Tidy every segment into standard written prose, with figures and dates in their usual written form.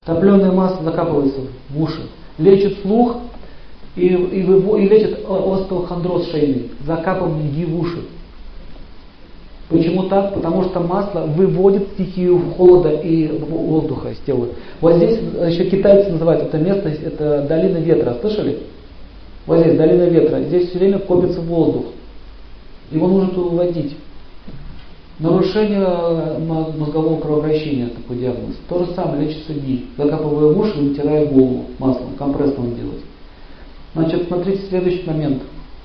Топленое масло закапывается в уши, лечит слух и лечит остеохондроз шейный, закапывание ги в уши. Почему так? Потому что масло выводит стихию холода и воздуха из тела. Вот здесь еще китайцы называют это место, это долина ветра. Слышали? Вот здесь долина ветра. Здесь все время копится воздух. Его нужно туда выводить. Нарушение мозгового кровообращения, такой диагноз. То же самое лечится ги. Закапывая в уши и вытирая голову маслом. Компресс надо делать. Значит, смотрите следующий момент.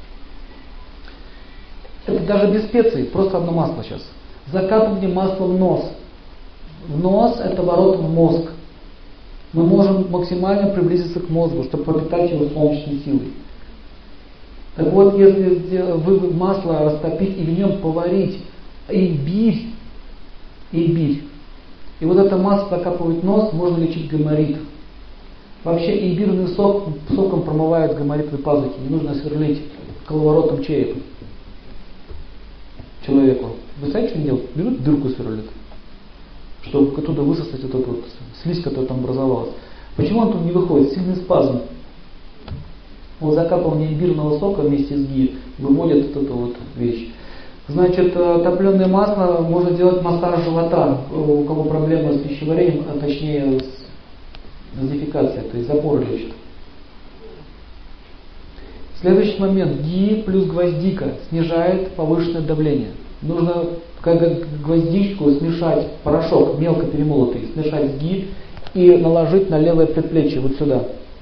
Это даже без специй, просто одно масло сейчас. Закапывание масла в нос. В нос это ворота в мозг. Мы можем максимально приблизиться к мозгу, чтобы пропитать его солнечной силой. Так вот, если вы масло растопить и в нем поварить имбирь, и вот это масло закапывать в нос, можно лечить гайморит. Вообще имбирный соком промывает гайморитовые пазухи, не нужно сверлить коловоротом череп человеку. Вы знаете, что они делают? Берут дырку сверлят, чтобы оттуда высосать вот эту вот слизь, которая там образовалась. Почему он тут не выходит? Сильный спазм. Вот закапывание имбирного сока вместе с ги выводит вот эту вот вещь. Значит, топленое масло можно делать массаж живота, у кого проблемы с пищеварением, а точнее с дефекацией, то есть запоры лечит. Следующий момент. Ги плюс гвоздика снижает повышенное давление. Нужно как гвоздичку смешать, порошок мелко перемолотый, смешать с ги и наложить на левое предплечье, вот сюда.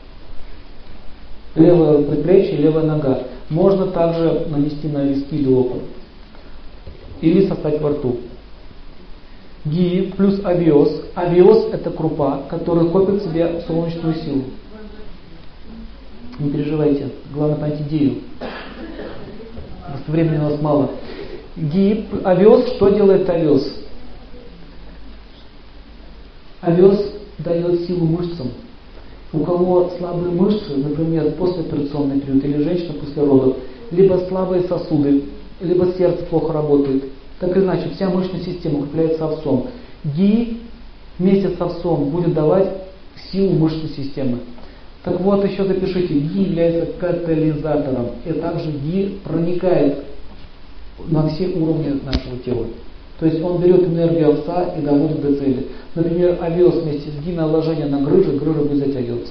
Левое предплечье, левая нога. Можно также нанести на виски или лоб. Или сосать во рту. Ги плюс овес. Овес это крупа, которая копит в себе солнечную силу. Не переживайте, главное понять идею. Просто времени у нас мало. Овес, что делает овес? Овес дает силу мышцам. У кого слабые мышцы, например, послеоперационный период или женщина после родов, либо слабые сосуды, либо сердце плохо работает, так или иначе, вся мышечная система укрепляется овсом. Ги вместе с овсом будет давать силу мышечной системы. Так вот, еще запишите, ги является катализатором, и также ги проникает на все уровни нашего тела. То есть он берет энергию овса и доводит до цели. Например, овес вместе с ги наложение на грыжу будет затягиваться.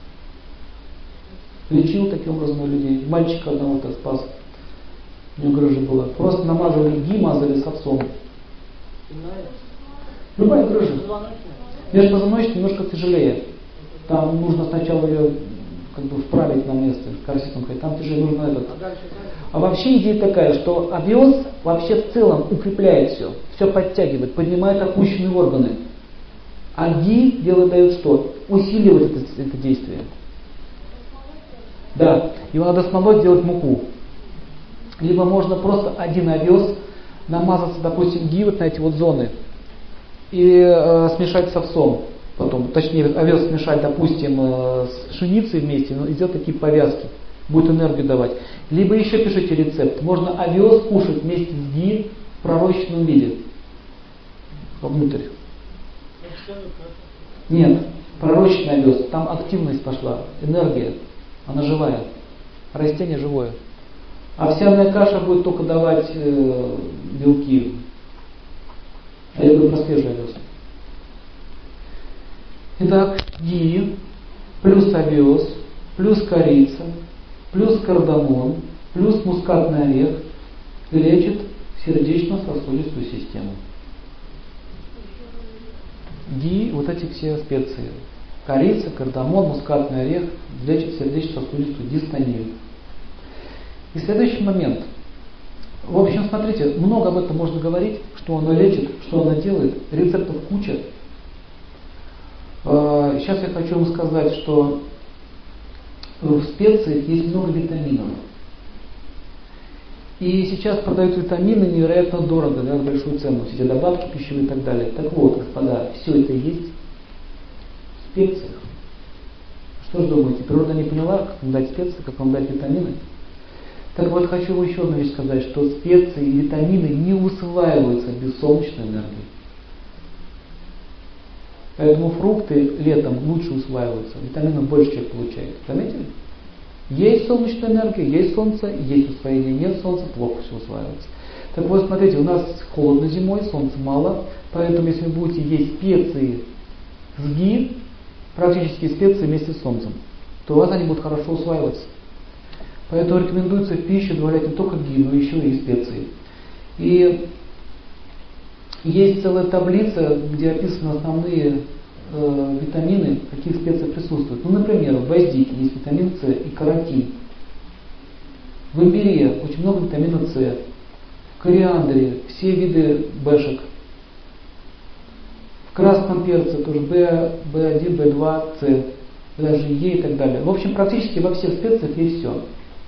Лечил таким образом людей. Мальчика одного-то спас. У него грыжа была. Просто намазывали ги, мазали с овсом. Любая грыжа. Межпозвоночник немножко тяжелее. Там нужно сначала ее вправить на место, корсетом ходить. Там тяжелее нужно этот. А вообще идея такая, что овес вообще в целом укрепляет все подтягивает, поднимает опущенные органы. А ги дает что? Усиливает это действие. Да, его надо смолоть, делать муку. Либо можно просто один овес намазаться, допустим, ги вот на эти вот зоны и смешать с овсом. Потом, точнее, овес смешать, допустим, с пшеницей вместе, и сделать такие повязки. Будет энергию давать. Либо еще пишите рецепт. Можно овес кушать вместе с ги в пророщенном виде. Вовнутрь. Нет, пророщенный овес. Там активность пошла, энергия. Она живая. Растение живое. Овсяная каша будет только давать белки. А я говорю про свежий овес. Итак, ги плюс овес, плюс корица, плюс кардамон, плюс мускатный орех лечит сердечно-сосудистую систему. Ги, вот эти все специи. Корица, кардамон, мускатный орех лечит сердечно-сосудистую дистонию. И следующий момент. В общем, смотрите, много об этом можно говорить, что оно лечит, что оно делает. Рецептов куча. Сейчас я хочу вам сказать, что в специях есть много витаминов. И сейчас продают витамины невероятно дорого, да, большую цену, все эти добавки пищевые и так далее. Так вот, господа, все это есть в специях. Что же думаете, природа не поняла, как вам дать специи, как вам дать витамины? Так вот, хочу вам еще одну вещь сказать, что специи и витамины не усваиваются без солнечной энергии. Поэтому фрукты летом лучше усваиваются, витаминов больше человек получает. Заметили? Есть солнечная энергия, есть солнце, есть усвоение, нет солнца, плохо все усваивается. Так вот, смотрите, у нас холодно зимой, солнца мало, поэтому если вы будете есть специи с ги, практически специи вместе с солнцем, то у вас они будут хорошо усваиваться. Поэтому рекомендуется в пищу добавлять не только ги, но еще и специи. И есть целая таблица, где описаны основные витамины, какие специи присутствуют. Ну, например, в гвоздике есть витамин С и каротин. В имбире очень много витамина С. В кориандре все виды бэшек. В красном перце тоже B1, B2, С, даже Е и так далее. В общем, практически во всех специях есть все.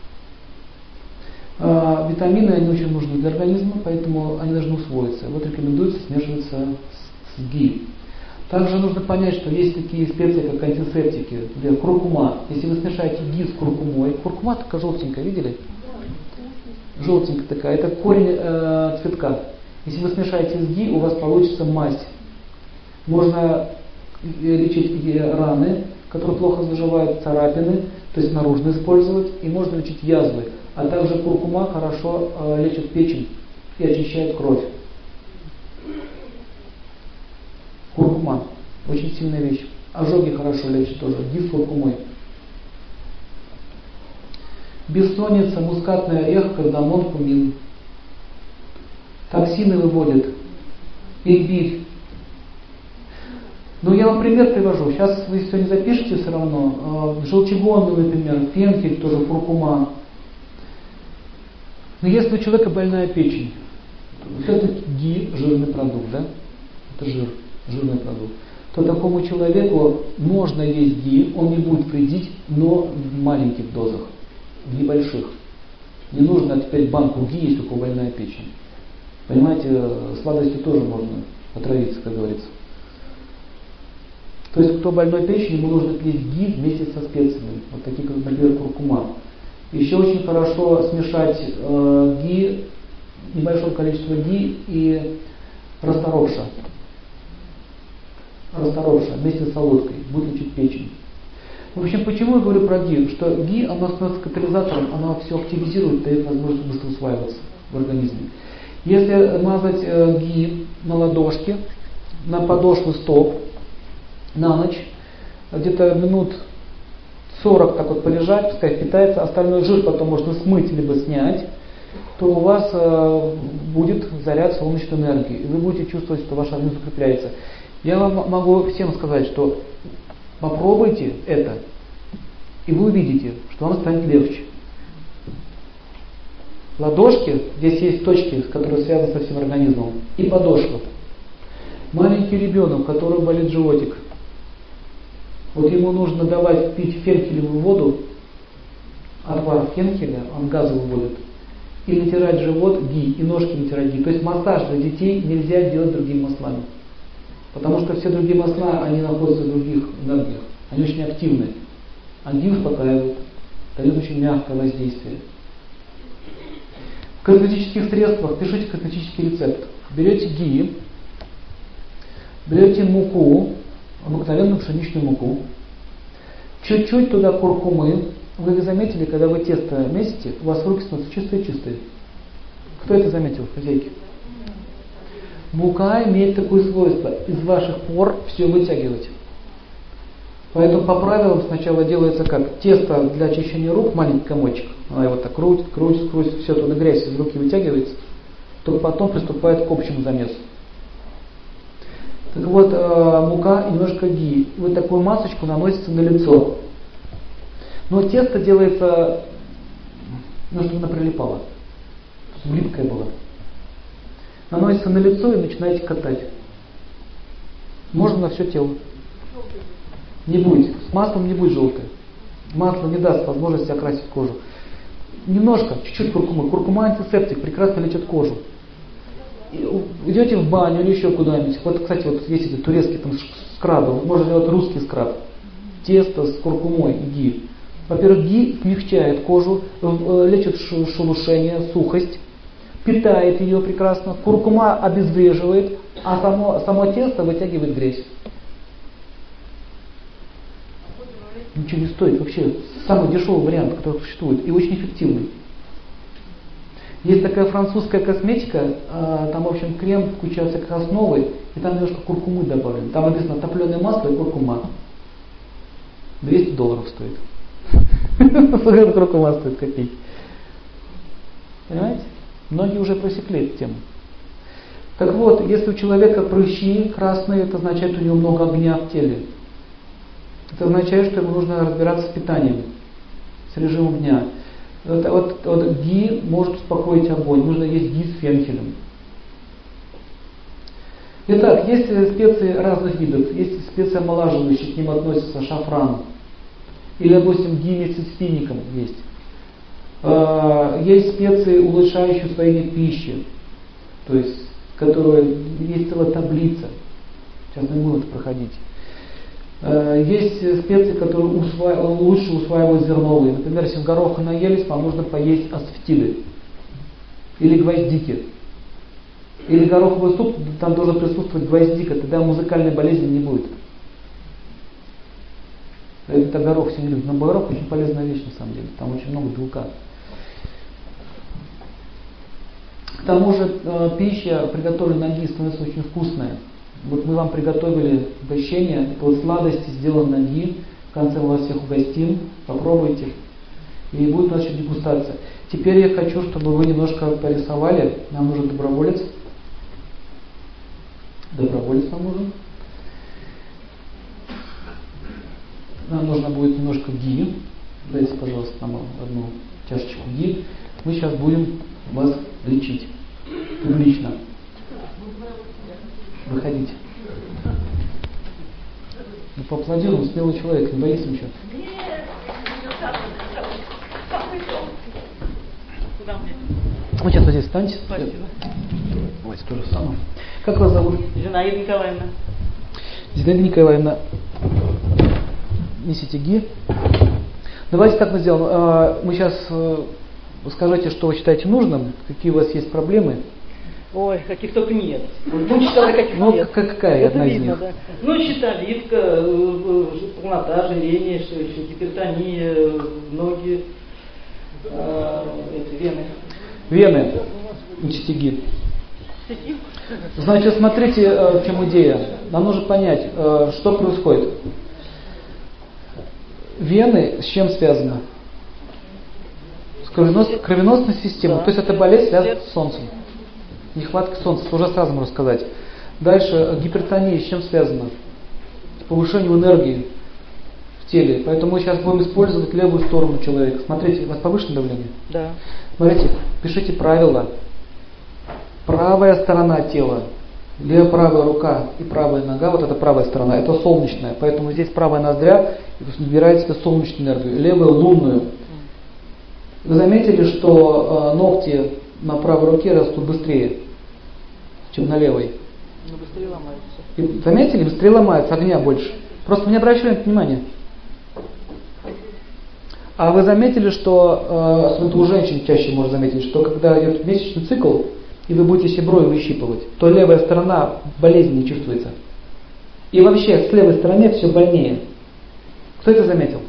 Витамины, они очень нужны для организма, поэтому они должны усвоиться. Вот рекомендуется смешиваться с ги. Также нужно понять, что есть такие специи, как антисептики, например, куркума. Если вы смешаете ги с куркумой, куркума такая желтенькая, видели? Желтенькая такая, это корень цветка. Если вы смешаете с ги, у вас получится мазь. Можно лечить раны, которые плохо заживают, царапины, то есть наружно использовать, и можно лечить язвы. А также куркума хорошо лечит печень и очищает кровь. Куркума очень сильная вещь. Ожоги хорошо лечит тоже. Ги с куркумой. Бессонница, мускатный орех, кардамон, кумин. Токсины выводит. Имбирь. Ну, я вам пример привожу. Сейчас вы все не запишете все равно. Желчегонный, например, фенхель, тоже куркума. Но если у человека больная печень, то это ги, жирный продукт, да? Это жир, жирный продукт. То такому человеку можно есть ги, он не будет вредить, но в маленьких дозах, в небольших. Не нужно теперь банку ги, если у кого больная печень. Понимаете, сладостью тоже можно отравиться, как говорится. То есть, кто больной печень, ему нужно есть ги вместе со специями, вот такие, как, например, куркума. Еще очень хорошо смешать ги, небольшое количество ги и расторопша. Расторопша вместе с солодкой будет лечить печень. В общем, почему я говорю про ги? Что ги, оно становится катализатором, оно все активизирует, дает возможность быстро усваиваться в организме. Если мазать ги на ладошки, на подошву стоп, на ночь, где-то минут 40 так вот полежать, пускай питается, остальной жир потом можно смыть либо снять, то у вас будет заряд солнечной энергии, и вы будете чувствовать, что ваш организм укрепляется. Я вам могу всем сказать, что попробуйте это, и вы увидите, что вам станет легче. Ладошки, здесь есть точки, которые связаны со всем организмом, и подошва. Маленький ребенок, у которого болит животик, вот ему нужно давать пить фенхелевую воду, отвар фенхеля, он газы выводит, и натирать живот ги, и ножки натирать ги. То есть массаж для детей нельзя делать другими маслами. Потому что все другие масла, они находятся в других энергиях, они очень активны. А ги успокаивают, дают очень мягкое воздействие. В косметических средствах пишите косметический рецепт. Берете ги, берете муку, обыкновенную пшеничную муку, чуть-чуть туда куркумы. Вы заметили, когда вы тесто месите, у вас руки становятся чистые-чистые. Кто это заметил, хозяйки? Мука имеет такое свойство из ваших пор все вытягивать. Поэтому по правилам сначала делается как? Тесто для очищения рук, маленький комочек. Она его так крутит, все туда грязь из руки вытягивается. Только потом приступает к общему замесу. Так вот, мука и немножко ги. Вы такую масочку наносите на лицо. Но тесто делается, чтобы оно прилипало, чтобы липкое было. Наносится на лицо и начинаете катать. Можно на все тело. Не будет. С маслом не будет желтое. Масло не даст возможности окрасить кожу. Немножко, чуть-чуть куркумы. Куркума антисептик, прекрасно лечит кожу. Идете в баню или еще куда-нибудь. Вот, кстати, вот есть эти турецкие там скрабы. Можно сделать русский скраб. Тесто с куркумой и ги. Во-первых, ги смягчает кожу, лечит шелушение, сухость, питает ее прекрасно. Куркума обезвреживает, а само тесто вытягивает грязь. Ничего не стоит вообще. Самый дешевый вариант, который существует, и очень эффективный. Есть такая французская косметика, там, в общем, крем, куча всяких основы, и там немножко куркумы добавлено. Там написано топленое масло и куркума. $200 стоит. Куркума стоит копейки. Понимаете? Многие уже просекли эту тему. Так вот, если у человека прыщи красные, это означает, что у него много огня в теле. Это означает, что ему нужно разбираться с питанием, с режимом дня. Вот ги может успокоить огонь. Нужно есть ги с фенхелем. Итак, есть специи разных видов. Есть специи омолаживающие, к ним относятся шафран. Или, допустим, ги вместе с фиником есть. Есть специи, улучшающие усвоение пищи. То есть, которые есть целая таблица. Сейчас не будем это проходить. Есть специи, которые лучше усваивают зерновые. Например, если гороха наелись, вам нужно поесть асфетиды. Или гвоздики. Или гороховый суп, там должен присутствовать гвоздика, тогда музыкальной болезни не будет. Это горох все не любят. Но горох очень полезная вещь на самом деле. Там очень много белка. К тому же пища, приготовленная на ги, становится очень вкусная. Вот мы вам приготовили угощение, это вот сладости, сделанные на ги. В конце мы вас всех угостим, попробуйте. И будет наша дегустация. Теперь я хочу, чтобы вы немножко порисовали. Нам нужен доброволец. Доброволец нам нужен. Нам нужно будет немножко ги. Дайте, пожалуйста, нам одну чашечку ги. Мы сейчас будем вас лечить. Публично. Выходите. Ну, поаплодируем, смелый человек, не боится ничего. Вот сейчас вот здесь встаньте. Спасибо. Давайте то же самое. Как вас зовут? Зинаида Николаевна. Зинаида Николаевна. Несите ги. Давайте так мы сделаем. Мы сейчас скажите, что вы считаете нужным, какие у вас есть проблемы. Ой, каких только нет. Ну, читали, каких Ну, нет. какая Это одна из видно, них? да. Ну, щитовидка, полнота, ожирение, что еще, гипертония, ноги, вены. Вены. Несите ги. Значит, смотрите, в чем идея. Нам нужно понять, что происходит. Вены с чем связаны? С кровеносной системой. Да. То есть эта болезнь связана с солнцем. Нехватка солнца, уже сразу можно сказать. Дальше гипертония с чем связана? С повышением энергии в теле. Поэтому мы сейчас будем использовать левую сторону человека. Смотрите, у вас повышенное давление? Да. Смотрите, пишите правила. Правая сторона тела, правая рука и правая нога, вот это правая сторона, это солнечная. Поэтому здесь правая ноздря набирает себе солнечную энергию, левая лунную. Вы заметили, что ногти на правой руке растут быстрее, чем на левой? Ну, быстрее ломаются. И заметили, быстрее ломаются, огня больше. Просто не обращали на это внимания. А вы заметили, что, особенно у женщин чаще можно заметить, что когда идет месячный цикл, и вы будете себе брови выщипывать, то левая сторона болезни не чувствуется. И вообще с левой стороны все больнее. Кто это заметил?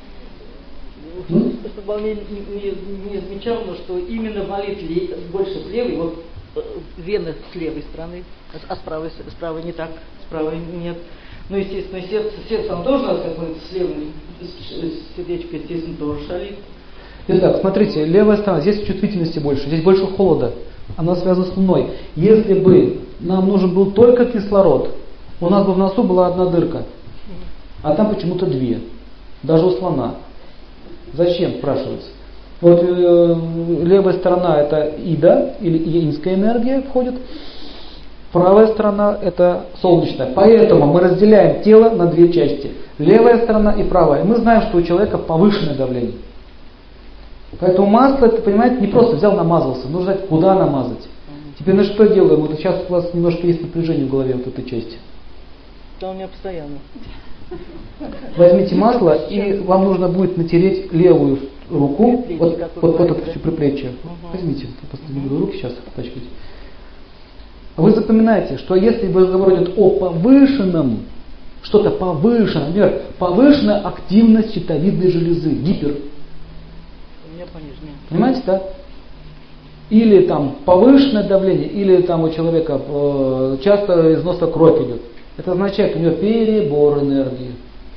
Чтобы не замечал, но что именно болит больше с левой, вот вены с левой стороны, а с правой не так, с правой нет. Ну, естественно, сердце оно тоже, как мы с левой, сердечко, естественно, тоже шалит. Итак, смотрите, левая сторона, здесь чувствительности больше, здесь больше холода. Она связана с Луной. Если бы нам нужен был только кислород, у нас бы в носу была одна дырка, а там почему-то две, даже у слона. Зачем, спрашивается? Вот левая сторона это Ида, или инская энергия входит, правая сторона это солнечная. Поэтому мы разделяем тело на две части. Левая сторона и правая. Мы знаем, что у человека повышенное давление. Поэтому масло, это, понимаете, не просто взял, намазался, нужно знать, куда намазать. Теперь на что делаем? Вот сейчас у вас немножко есть напряжение в голове вот этой части. Да, у меня постоянно. Возьмите масло, и вам нужно будет натереть левую руку, вот это все приплечье. Возьмите, я просто не буду руки сейчас пачкать. Вы запоминаете, что если разговор идет о повышенном Что-то повышенное, например, повышенная активность щитовидной железы, гипер. У меня пониженная. Понимаете, да? Или там повышенное давление, или там у человека часто из носа кровь идет. Это означает, у него перебор энергии.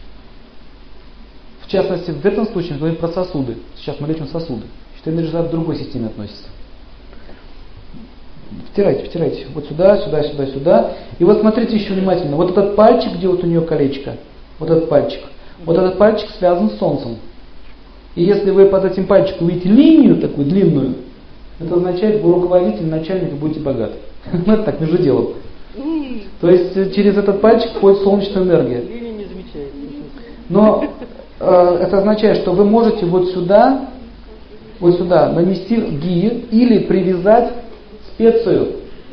В частности, в этом случае мы говорим про сосуды. Сейчас мы лечим сосуды. Щитовидная железа в другой системе относится. Втирайте. Вот сюда, сюда, сюда, сюда. И вот смотрите еще внимательно. Вот этот пальчик, где вот у нее колечко, вот этот пальчик связан с Солнцем. И если вы под этим пальчиком увидите линию такую длинную, это означает, вы руководитель, начальник и будете богаты. Ну это так, между делом. То есть через этот пальчик входит солнечная энергия. Линия не замечает. Но это означает, что вы можете вот сюда нанести ги или привязать специю.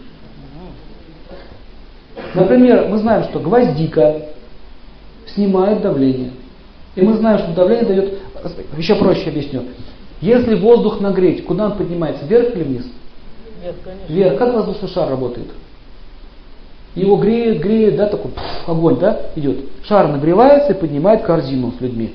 Например, мы знаем, что гвоздика снимает давление. И мы знаем, что давление дает... Еще проще объясню. Если воздух нагреть, куда он поднимается? Вверх или вниз? Нет, конечно. Вверх. Как воздушный шар работает? Его греет, да, такой огонь, да, идет. Шар нагревается и поднимает корзину с людьми.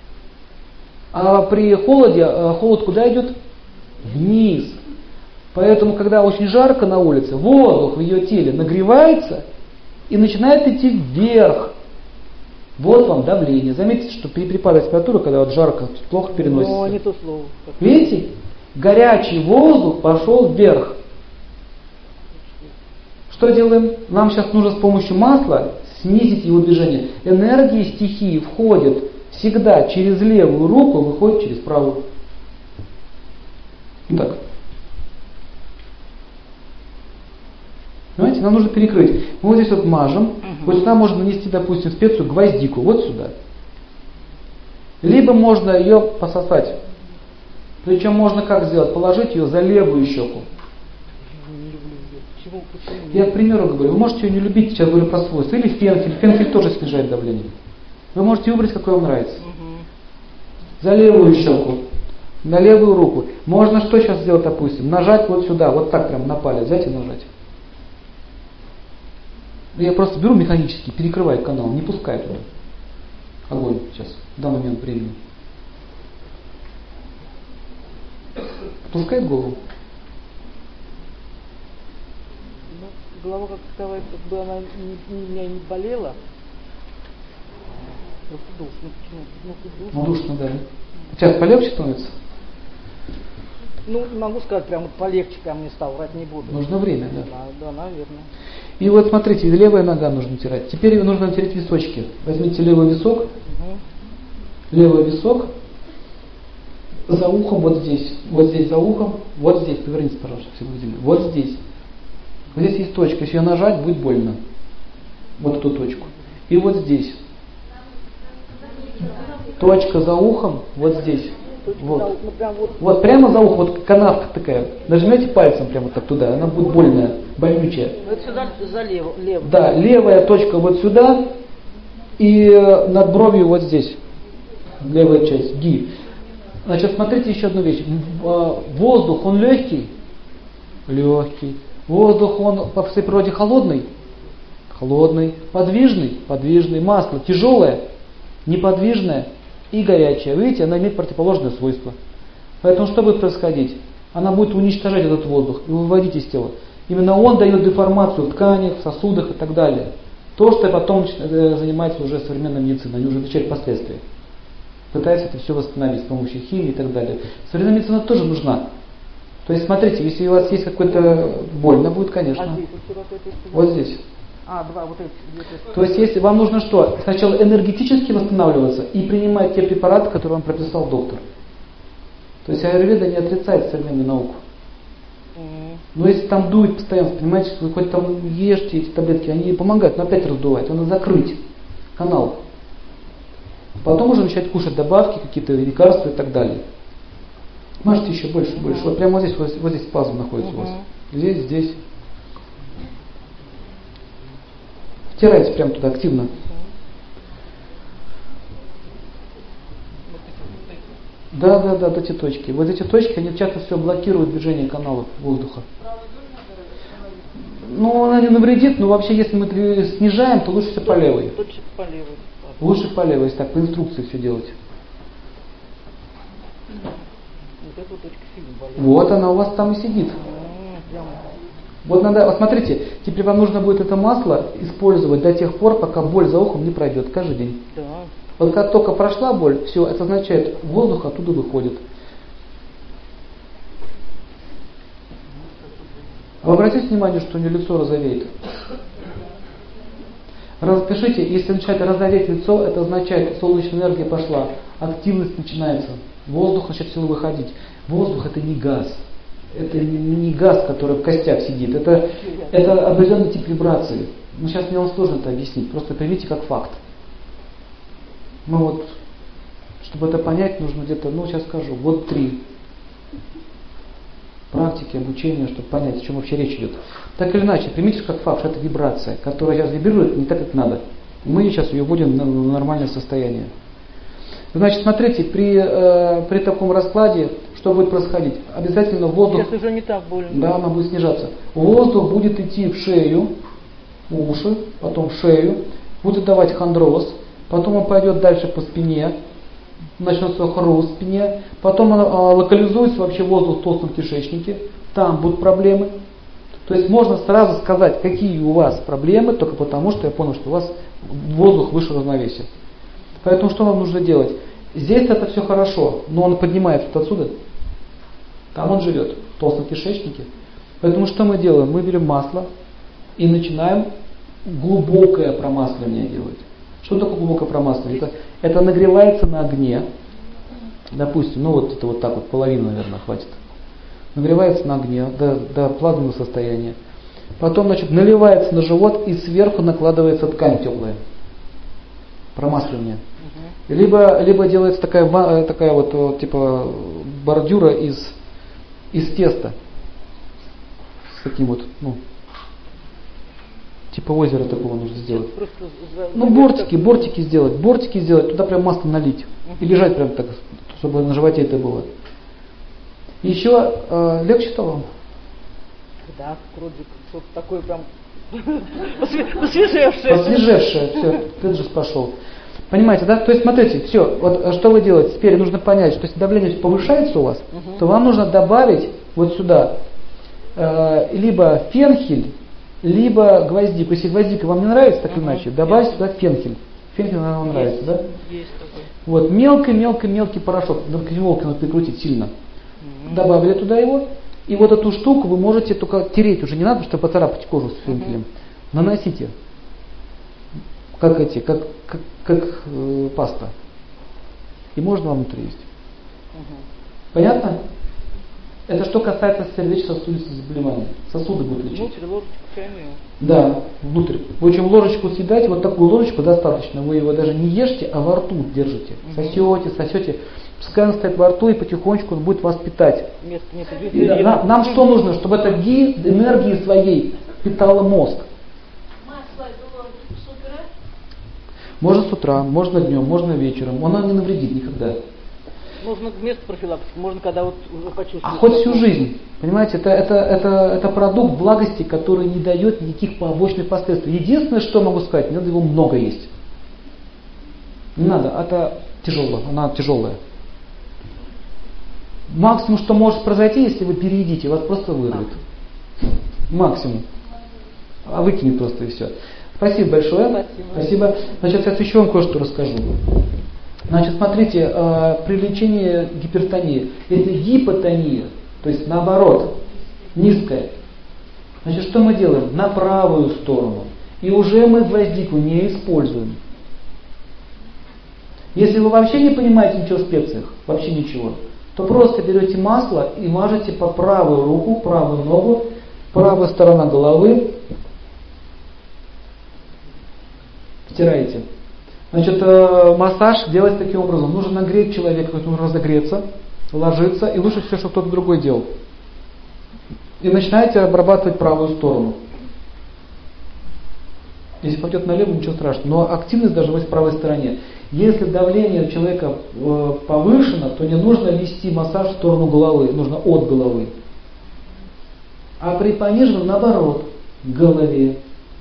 А при холоде, холод куда идет? Вниз. Поэтому, когда очень жарко на улице, воздух в ее теле нагревается и начинает идти вверх. Вот вам давление. Заметьте, что при перепаде температуры, когда вот жарко, плохо переносится. Но не то слово. Видите? Горячий воздух пошел вверх. Что делаем? Нам сейчас нужно с помощью масла снизить его движение. Энергии стихии входят всегда через левую руку, выходит через правую. Так. Понимаете, нам нужно перекрыть. Мы вот здесь вот мажем. Вот сюда можно нанести, допустим, специю гвоздику. Вот сюда. Либо можно ее пососать. Причем можно как сделать? Положить ее за левую щеку. Почему? Я, к примеру, говорю, вы можете ее не любить, сейчас говорю про свойства. Или фенхель. Фенхель тоже снижает давление. Вы можете выбрать, какой вам нравится. За левую щеку. На левую руку. Можно что сейчас сделать, допустим? Нажать вот сюда. Вот так прям на палец. Взять и нажать. Я просто беру механически, перекрываю канал, не пускаю туда огонь сейчас, в данный момент времени. Пускает голову? Ну, голова как таковая, как бы она меня не болела. Душно, почему? Ну, душно, да. Сейчас полегче становится? Ну, не могу сказать, прям вот полегче прям не стал, врать не буду. Нужно время, да. Да, наверное. И вот смотрите, левая нога нужно натирать. Теперь нужно натереть височки. Возьмите левый висок, левый висок, за ухом вот здесь за ухом, вот здесь, повернитесь, пожалуйста, вот здесь. Вот здесь есть точка, если ее нажать, будет больно. Вот эту точку. И вот здесь. Точка за ухом, вот здесь. Вот. Вот прямо за ухом, вот канавка такая. Нажмете пальцем прямо так туда, она будет больная, больючая. Вот сюда за лево. Да, левая точка вот сюда и над бровью вот здесь. Левая часть, ги. Значит, смотрите еще одну вещь. Воздух, он легкий? Легкий. Воздух, он по своей природе холодный? Холодный. Подвижный? Подвижный. Масло тяжелое? Неподвижное? И горячая. Видите, она имеет противоположное свойство. Поэтому что будет происходить? Она будет уничтожать этот воздух и выводить из тела. Именно он дает деформацию в тканях, в сосудах и так далее. То, что потом занимается уже современная медицина, они уже изучают последствия. Пытаются это все восстановить с помощью химии и так далее. Современная медицина тоже нужна. То есть смотрите, если у вас есть какой-то больно будет, конечно. А здесь, вот здесь. Два вот эти. То есть если вам нужно что? Сначала энергетически восстанавливаться и принимать те препараты, которые вам прописал доктор. То есть аюрведа не отрицает современную науку. Но если там дует постоянно, понимаете, вы хоть там ешьте эти таблетки, они помогают, но опять раздувать, надо закрыть канал. Потом уже начать кушать добавки, какие-то лекарства и так далее. Можете еще больше. Вот прямо вот здесь спазм находится у вас. Здесь. Втирайте прямо туда активно. Да, эти точки. Вот эти точки, они часто все блокируют движение каналов воздуха. Ну, она не навредит, но вообще, если мы снижаем, то лучше все по левой. Лучше по левой. Лучше по левой, если так, по инструкции все делать. Вот эта точка сильно болит. Вот она у вас там и сидит. Вот надо, вот смотрите, теперь вам нужно будет это масло использовать до тех пор, пока боль за ухом не пройдет, каждый день. Да. Вот как только прошла боль, все, это означает, воздух оттуда выходит. Вы обратите внимание, что у нее лицо розовеет? Пишите, если начинает розоветь лицо, это означает, солнечная энергия пошла, активность начинается, воздух начнет силой выходить. Воздух это не газ. Это не газ, который в костях сидит. Это определенный тип вибрации. Ну, сейчас мне вам сложно это объяснить. Просто примите как факт. Ну вот, чтобы это понять, нужно где-то, ну сейчас скажу, вот 3 практики, обучения, чтобы понять, о чем вообще речь идет. Так или иначе, примите как факт, что это вибрация, которая сейчас вибрирует не так, как надо. Мы сейчас ее вводим в нормальное состояние. Значит, смотрите, при таком раскладе, что будет происходить? Обязательно воздух... Сейчас уже не так больно. Да, она будет снижаться. Воздух будет идти в шею, в уши, потом в шею, будет давать хондроз, потом он пойдет дальше по спине, начнется хруст в спине, потом он локализуется вообще воздух в толстом кишечнике, там будут проблемы. То есть можно сразу сказать, какие у вас проблемы, только потому, что я понял, что у вас воздух выше равновесия. Поэтому что нам нужно делать? Здесь это все хорошо, но он поднимается вот отсюда, там он живет, в толстом кишечнике. Поэтому что мы делаем? Мы берем масло и начинаем глубокое промасливание делать. Что такое глубокое промасливание? Это нагревается на огне, допустим, ну вот это вот так вот, половину, наверное, хватит. Нагревается на огне до плазменного состояния. Потом, значит, наливается на живот и сверху накладывается ткань теплая. Промасливание. Либо делается такая вот типа бордюра из теста. С таким вот, ну, типа озера такого нужно сделать. Ну, бортики сделать, туда прям масло налить. И лежать прям так, чтобы на животе это было. Еще легче-то вам? Да, вроде что-то такое прям посвежевшее. Посвежевшее, все, ты же пошел. Понимаете, да? То есть, смотрите, все, вот что вы делаете? Теперь нужно понять, что если давление повышается у вас, то вам нужно добавить вот сюда либо фенхель, либо гвоздику. Если гвоздика вам не нравится, так или иначе, добавьте сюда фенхель. Фенхель вам нравится, да? Есть такой. Вот, мелкий порошок, кофемолкой надо прикрутить сильно. Добавили туда его, и вот эту штуку вы можете только тереть, уже не надо, чтобы поцарапать кожу с фенхелем. Наносите. Как паста. И можно вам внутри есть. Понятно? Это что касается сердечно-сосудистых заболеваний. Сосуды будут лечить. Внутрь ложечку чайную? Да, внутрь. В общем, ложечку съедайте, вот такую ложечку достаточно. Вы его даже не ешьте, а во рту держите. Сосете. Пускай он стоит во рту и потихонечку он будет вас питать. Нам что нужно? Чтобы эта ги энергии своей питала мозг. Можно с утра, можно днем, можно вечером. Она не навредит никогда. Можно вместо профилактики, можно когда вот почувствовать. А хоть всю жизнь. Понимаете, это продукт благости, который не дает никаких побочных последствий. Единственное, что могу сказать, не надо его много есть. Не надо, это тяжело, она тяжелая. Максимум, что может произойти, если вы переедите, вас просто вырвет. Максимум. А выкинет просто и все. Спасибо большое. Спасибо. Значит, я еще вам кое-что расскажу. Значит, смотрите, при лечении гипертонии, если гипотония, то есть наоборот, низкая, значит, что мы делаем? На правую сторону. И уже мы гвоздику не используем. Если вы вообще не понимаете ничего в специях, вообще ничего, то просто берете масло и мажете по правую руку, правую ногу, правая сторона головы, втираете. Значит, массаж делать таким образом. Нужно нагреть человека, нужно разогреться, ложиться, и лучше все, чтобы кто-то другой делал. И начинаете обрабатывать правую сторону. Если пойдет налево, ничего страшного. Но активность должна быть в правой стороне. Если давление у человека повышено, то не нужно вести массаж в сторону головы, нужно от головы. А при пониженном наоборот. к голове.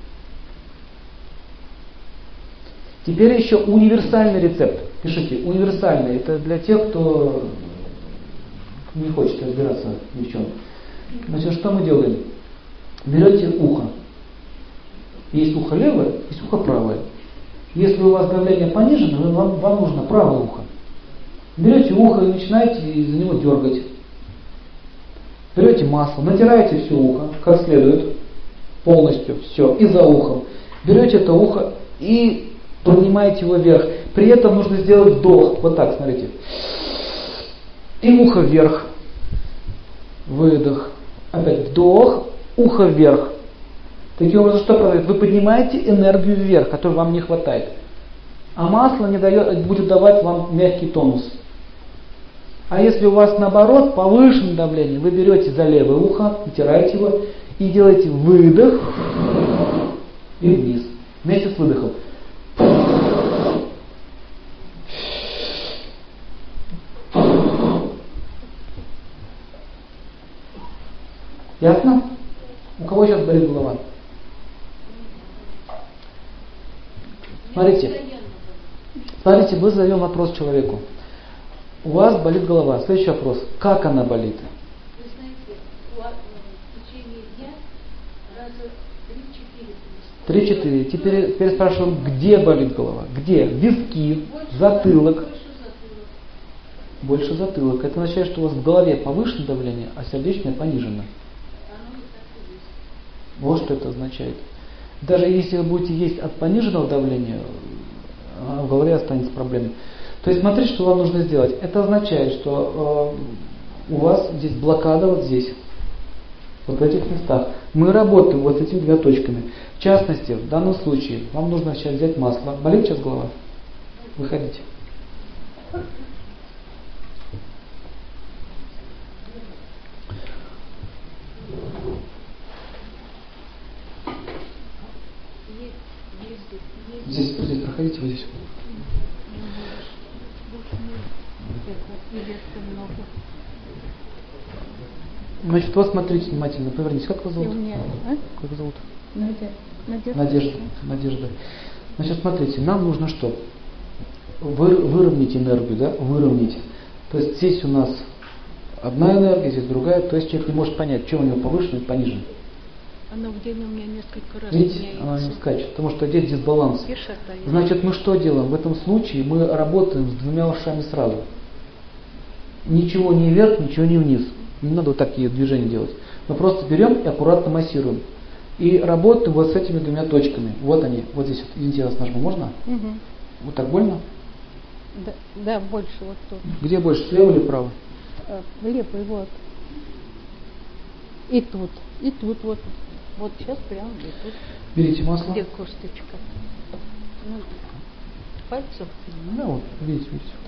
Теперь еще универсальный рецепт. Пишите, универсальный. Это для тех, кто не хочет разбираться ни в чем. Значит, что мы делаем? Берете ухо. Есть ухо левое, есть ухо правое. Если у вас давление понижено, вам нужно правое ухо. Берете ухо и начинаете из-за него дергать. Берете масло, натираете все ухо, как следует, полностью все, и за ухом. Берете это ухо и поднимаете его вверх. При этом нужно сделать вдох. Вот так, смотрите. И ухо вверх. Выдох. Опять вдох, ухо вверх. Таким образом, что происходит? Вы поднимаете энергию вверх, которой вам не хватает. А масло будет давать вам мягкий тонус. А если у вас наоборот повышенное давление, вы берете за левое ухо, натираете его и делаете выдох и вниз. Вместе с выдохом. Ясно? У кого сейчас болит голова? Смотрите, мы задаем вопрос человеку. У вас болит голова. Следующий вопрос. Как она болит? Вы знаете, в течение дня раза 3-4. 3-4. Теперь спрашиваем, где болит голова? Где? Виски, затылок. Больше затылок. Это означает, что у вас в голове повышенное давление, а сердечное понижено. Вот что это означает. Даже если вы будете есть от пониженного давления, в голове останется проблема. То есть смотрите, что вам нужно сделать. Это означает, что у вас здесь блокада вот здесь, вот в этих местах. Мы работаем вот с этими двумя точками. В частности, в данном случае вам нужно сейчас взять масло. Болит сейчас голова? Выходите. Здесь проходите, вот здесь. Значит, вот смотрите внимательно, повернитесь. Как вас зовут? Как вас зовут? Надежда. Значит, смотрите, нам нужно что? Выровнять энергию, да? Выровнять. То есть здесь у нас одна энергия, здесь другая. То есть человек не может понять, что у него повышено и понижено. Оно в день у меня несколько раз видите, меняется. она не скачет, потому что здесь дисбаланс. Значит, мы что делаем? В этом случае мы работаем с двумя ушами сразу. Ничего не вверх, ничего не вниз. Не надо вот такие движения делать. Мы просто берем и аккуратно массируем. И работаем вот с этими двумя точками. Вот они, вот здесь. Вот, извините, я вас нажму, можно? Угу. Вот так больно? Да, больше вот тут. Где больше, слева или право? Левый, вот. И тут вот. Вот сейчас прямо и тут. Берите масло. Где косточка? Ну, пальцем? Да, вот, видите.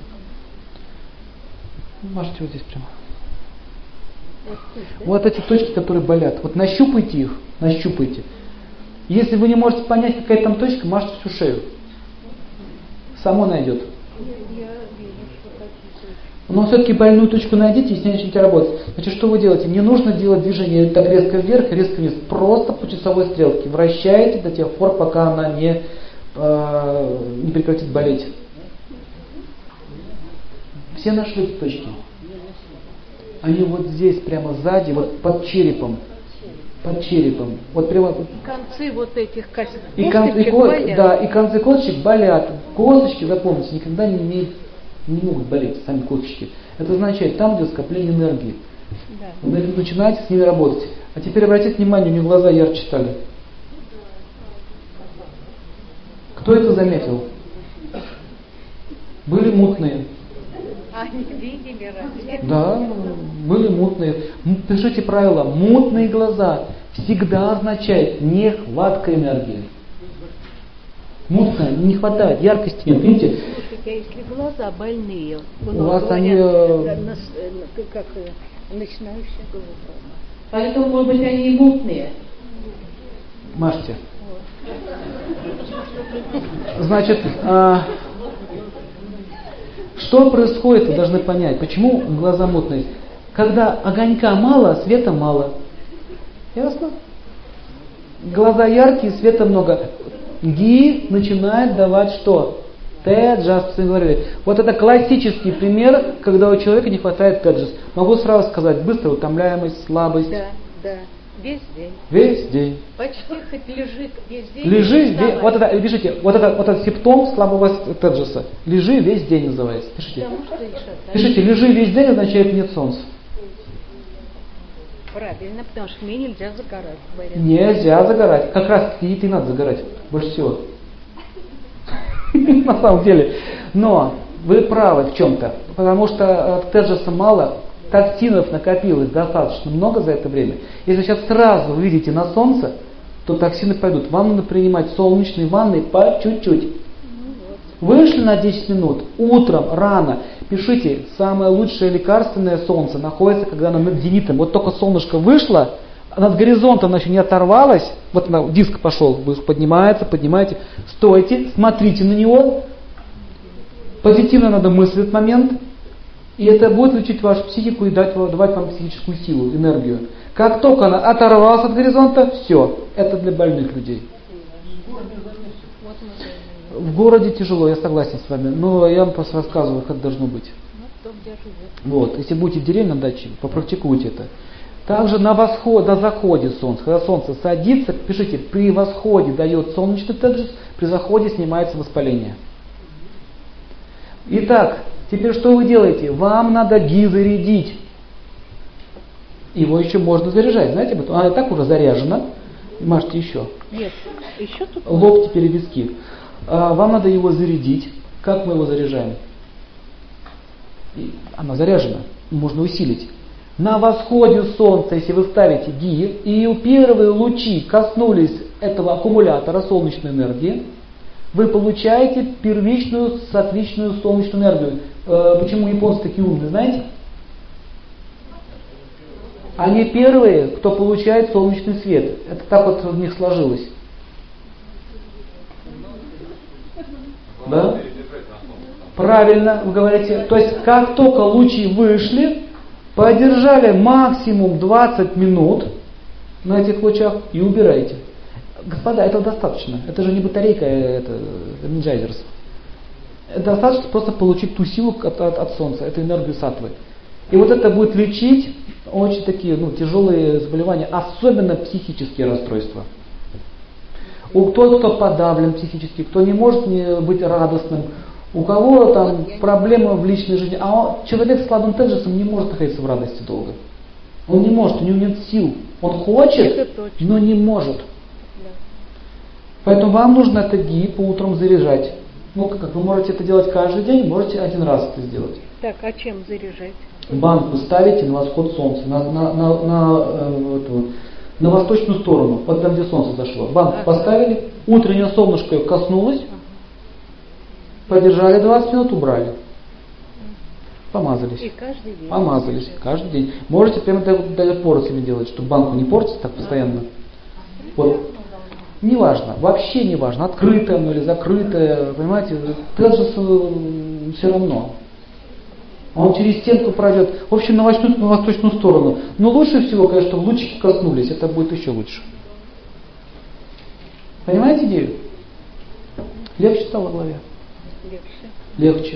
Мажьте вот здесь прямо. Вот, тут, да? Вот эти точки, которые болят. Вот нащупайте их, нащупайте. Если вы не можете понять, какая там точка, мажьте всю шею. Само найдет. Я вижу, что такие точки. Но все-таки больную точку найдите и с ней начните работать. Значит, что вы делаете? Не нужно делать движение так резко вверх, резко вниз. Просто по часовой стрелке. Вращаете до тех пор, пока она не прекратит болеть. Все нашли эти точки? Они вот здесь, прямо сзади, вот под черепом. Под черепом. Вот прямо. И концы вот этих косточек болят. Да, и концы косточек болят. Косточки, запомните, никогда не могут болеть, сами косточки. Это означает, там идет скопление энергии. Да. Вы начинаете с ними работать. А теперь обратите внимание, у них глаза ярче стали. Кто это заметил? Были мутные. Они видели разве? Да, были мутные. Пишите правило. Мутные глаза всегда означает нехватка энергии. Мутная, не хватает, яркости нет. Видите? Слушайте, а если глаза больные, У вас говорят, они... как начинающая глаза. Поэтому, может быть, они и мутные. Мажьте. Значит, что происходит, вы должны понять, почему глаза мутные. Когда огонька мало, света мало. Ясно? Глаза яркие, света много. Ги начинает давать что? Теджас, мы говорили. Вот это классический пример, когда у человека не хватает теджас. Могу сразу сказать, быстрая утомляемость, слабость. Да. Весь день. Весь день. Почти хоть лежит весь день. Лежи, вот это, пишите, вот этот симптом слабого теджаса. Лежи весь день называется. Пишите. Потому что и шатает. Пишите, лежи весь день означает нет солнца. Правильно, потому что мне нельзя загорать, говорят. Нельзя загорать. Как раз и надо загорать. Больше всего. На самом деле. Но вы правы в чем-то. Потому что теджаса мало, токсинов накопилось достаточно много за это время. Если сейчас сразу вы видите на солнце, то токсины пойдут. Вам надо принимать солнечные ванны по чуть-чуть. Вышли на 10 минут, утром, рано. Пишите, самое лучшее лекарственное солнце находится, когда оно над зенитом. Вот только солнышко вышло, над горизонтом оно еще не оторвалось. Вот диск пошел, вы поднимаете. Стойте, смотрите на него. Позитивно надо мыслить в этот момент. И это будет лечить вашу психику и давать вам психическую силу, энергию. Как только она оторвалась от горизонта, все, это для больных людей. В городе тяжело, я согласен с вами, но я вам просто рассказываю, как должно быть. Вот, если будете в деревне на даче, попрактикуйте это. Также на заходе солнца, когда солнце садится, пишите, при восходе дает солнечный теджас, при заходе снимается воспаление. Итак, теперь что вы делаете? Вам надо ги зарядить. Его еще можно заряжать, знаете об этом? Она и так уже заряжена. Мажьте еще. Нет, еще тут. Локти, перевязки. Вам надо его зарядить. Как мы его заряжаем? Она заряжена. Можно усилить. На восходе солнца, если вы ставите ги, и первые лучи коснулись этого аккумулятора солнечной энергии, вы получаете первичную отличную солнечную энергию. Почему японцы такие умные, знаете? Они первые, кто получает солнечный свет. Это так вот у них сложилось. Да? Правильно, вы говорите. То есть, как только лучи вышли, подержали максимум 20 минут на этих лучах и убираете. Господа, этого достаточно. Это же не батарейка, это энерджайзерс. Достаточно просто получить ту силу от солнца, эту энергию саттвы. И вот это будет лечить очень такие тяжелые заболевания, особенно психические расстройства. У кто подавлен психически, кто не может быть радостным, у кого там проблемы в личной жизни, а человек с слабым теджасом не может находиться в радости долго. Он не может, у него нет сил. Он хочет, но не может. Поэтому вам нужно это ги по утрам заряжать. Как вы можете это делать каждый день, можете один раз это сделать. Так, а чем заряжать? Банку ставите на восход солнца, на восточную сторону, вот там, где солнце зашло. Банку поставили, утреннее солнышко ее коснулось, подержали 20 минут, убрали. Помазались. И каждый день. Помазались, каждый день. Можете прямо даже порциями делать, чтобы банку не портить так постоянно. Вот. Неважно, вообще не важно, открытое оно или закрытое, понимаете, теджас все равно. Он через стенку пройдет, в общем, на восточную сторону. Но лучше всего, конечно, чтобы лучики коснулись, это будет еще лучше. Понимаете идею? Легче стало в голове? Легче.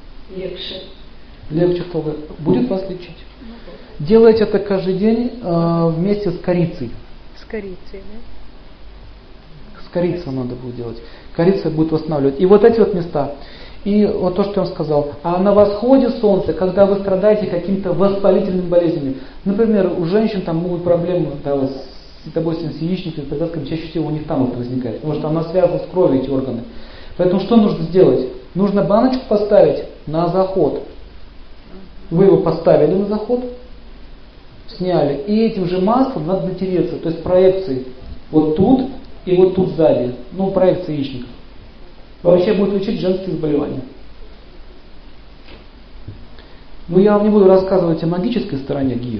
Легче стало. Будет вас лечить. Делайте это каждый день вместе с корицей. С корицей, да? С корицей надо будет делать. Корица будет восстанавливать. И вот эти вот места. И вот то, что я вам сказал. А на восходе солнца, когда вы страдаете какими-то воспалительными болезнями, например, у женщин там могут проблемы с сетобойственностью яичниками, чаще всего у них там это возникает, потому что она связана с кровью, эти органы. Поэтому что нужно сделать? Нужно баночку поставить на заход. Вы его поставили на заход, сняли, и этим же маслом надо натереться, то есть проекцией вот тут и вот тут сзади, проекция яичников. Вообще будет лечить женские заболевания. Я вам не буду рассказывать о магической стороне ги.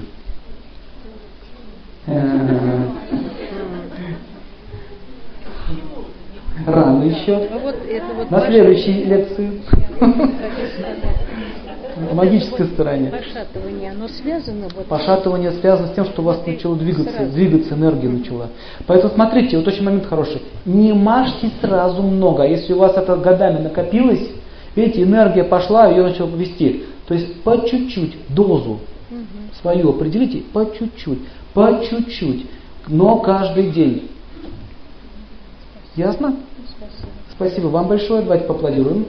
Рано еще. На следующей лекции. магической стороне. Пошатывание, оно связано? Вот Пошатывание связано с тем, что у вас начало двигаться, энергия начала. Поэтому смотрите, вот очень момент хороший. Не мажьте сразу много. Если у вас это годами накопилось, видите, энергия пошла, ее начала вести. То есть по чуть-чуть, дозу свою определите, по чуть-чуть, но каждый день. Ясно? Спасибо вам большое. Давайте поаплодируем.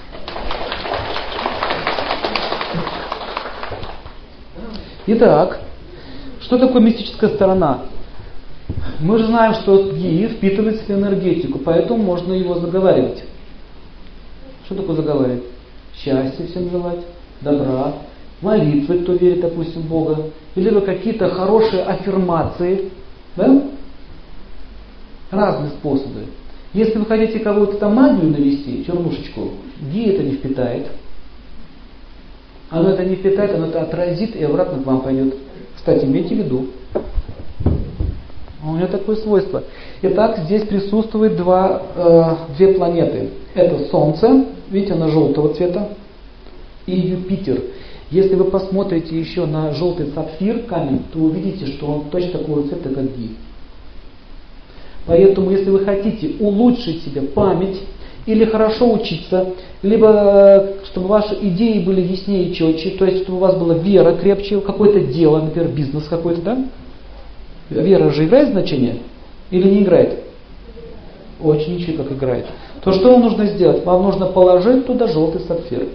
Итак, что такое мистическая сторона? Мы же знаем, что ги впитывает в себя энергетику, поэтому можно его заговаривать. Что такое заговаривать? Счастья всем желать, добра, молитвы, кто верит, допустим, в Бога, или какие-то хорошие аффирмации, да? Разные способы. Если вы хотите кого-то там магию навести, чернушечку, ги это не впитает. Оно это не впитает, оно это отразит и обратно к вам пойдет. Кстати, имейте в виду. У него такое свойство. Итак, здесь присутствует две планеты. Это Солнце, видите, оно желтого цвета, и Юпитер. Если вы посмотрите еще на желтый сапфир камень, то увидите, что он точно такого цвета, как ги. Поэтому, если вы хотите улучшить себе память, или хорошо учиться, либо чтобы ваши идеи были яснее и четче, то есть чтобы у вас была вера крепче, какое-то дело, например, бизнес какой-то, да? Вера же играет значение или не играет? Очень ничего как играет. То что вам нужно сделать? Вам нужно положить туда желтый сапфир.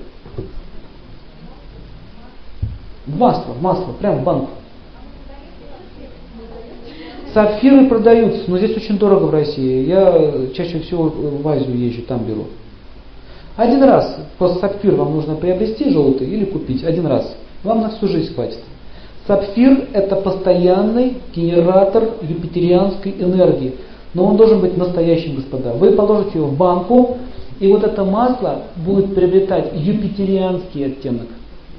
Масло, прямо в банку. Сапфиры продаются, но здесь очень дорого в России. Я чаще всего в Азию езжу, там беру. Один раз просто сапфир вам нужно приобрести желтый или купить. Один раз. Вам на всю жизнь хватит. Сапфир это постоянный генератор юпитерианской энергии. Но он должен быть настоящим, господа. Вы положите его в банку, и вот это масло будет приобретать юпитерианский оттенок.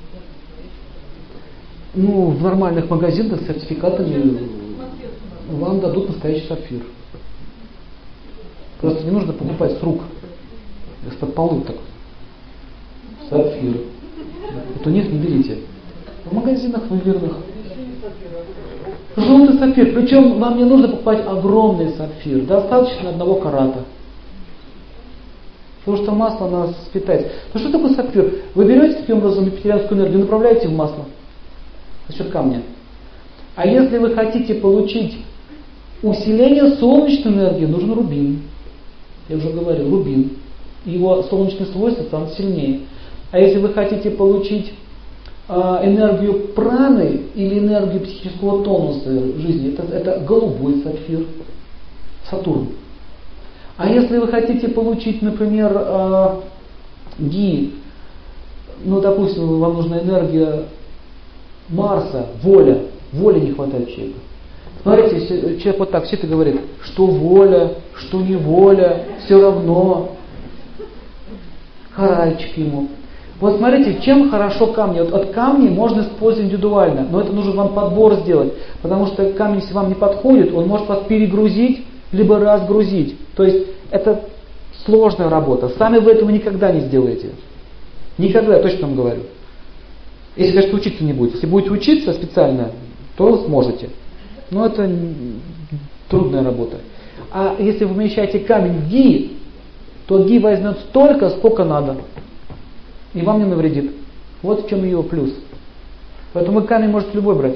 В нормальных магазинах с сертификатами вам дадут настоящий сапфир. Просто не нужно покупать с рук. Из-под полы так. Сапфир. Вот у них не берите. В магазинах наверных. Желтый сапфир. Причем вам не нужно покупать огромный сапфир. Достаточно 1 карата. Потому что масло нас питает. Ну что такое сапфир? Вы берете таким образом юпитерианскую энергию, направляете в масло. За счет камня. А если вы хотите получить усиление солнечной энергии, нужен рубин. Я уже говорил, рубин. Его солнечные свойства станут сильнее. А если вы хотите получить энергию праны или энергию психического тонуса жизни, это голубой сапфир, Сатурн. А если вы хотите получить, например, ги, допустим, вам нужна энергия Марса, воли не хватает человека. Смотрите, человек вот так сидит и говорит, что воля, что не воля, все равно. Харальчик ему. Вот смотрите, чем хорошо камни. Вот от камней можно использовать индивидуально, но это нужно вам подбор сделать. Потому что камень, если вам не подходит, он может вас перегрузить, либо разгрузить. То есть это сложная работа. Сами вы этого никогда не сделаете. Никогда, я точно вам говорю. Если, конечно, учиться не будете. Если будете учиться специально, то сможете. Но это трудная работа. А если вы вмещаете камень в ги, то ги возьмет столько, сколько надо. И вам не навредит. Вот в чем ее плюс. Поэтому камень можете любой брать.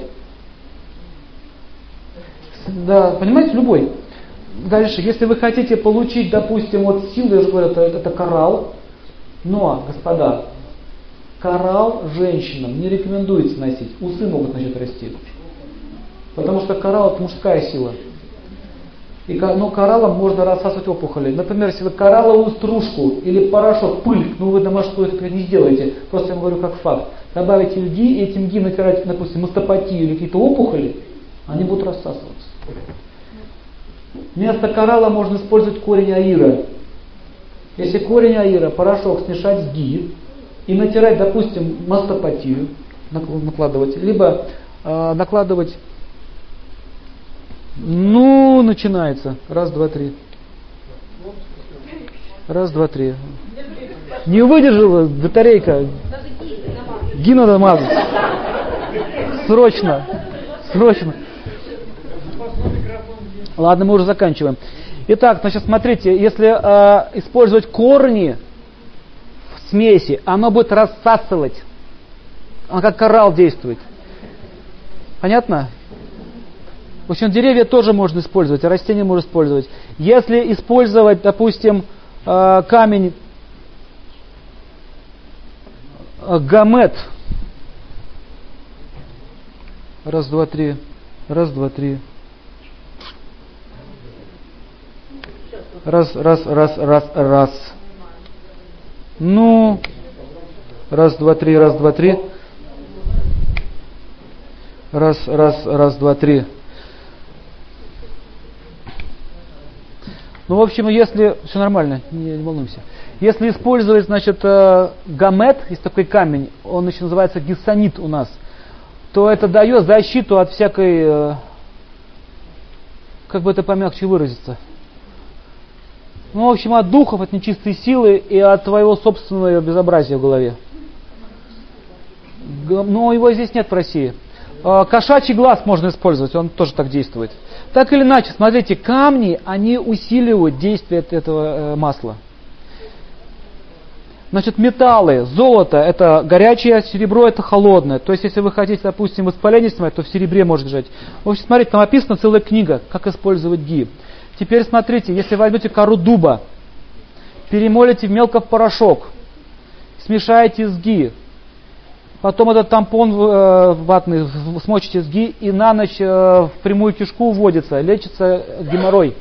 Да, понимаете, любой. Дальше, если вы хотите получить, допустим, вот силу, я уже говорю, это коралл. Но, господа, коралл женщинам не рекомендуется носить. Усы могут начать расти. Потому что коралл это мужская сила. Но кораллом можно рассасывать опухоли. Например, если вы коралловую стружку или порошок, пыль, вы домашнюю это не сделаете. Просто я вам говорю как факт. Добавите ги, и этим ги натирать, допустим, мастопатию или какие-то опухоли, они будут рассасываться. Вместо коралла можно использовать корень аира. Если корень аира, порошок смешать с ги и натирать, допустим, мастопатию, накладывать, либо накладывать. Начинается. Раз, два, три. Не выдержала батарейка. Ги надо мазать. Срочно. Ладно, мы уже заканчиваем. Итак, значит, смотрите, если использовать корни в смеси, оно будет рассасывать. Оно как коралл действует. Понятно? В общем, деревья тоже можно использовать, растения можно использовать. Если использовать, допустим, камень гамет. Раз, два, три. Раз, два, три. Раз. Ну. Раз, два, три. Раз, два, три. Ну, в общем, если... Все нормально, не волнуйся. Если использовать, значит, гамет, есть такой камень, он еще называется гиссанит у нас, то это дает защиту от всякой... Как бы это помягче выразиться? Ну, в общем, от духов, от нечистой силы и от твоего собственного безобразия в голове. Но его здесь нет в России. Кошачий глаз можно использовать, он тоже так действует. Так или иначе, смотрите, камни, они усиливают действие этого масла. Значит, металлы, золото это горячее, серебро это холодное. То есть, если вы хотите, допустим, воспаление снимать, то в серебре может лежать. В общем, смотрите, там описана целая книга, как использовать ги. Теперь смотрите, если возьмете кору дуба, перемолите мелко в порошок, смешаете с ги, потом этот тампон ватный смочите с ги и на ночь в прямую кишку вводится, лечится геморрой.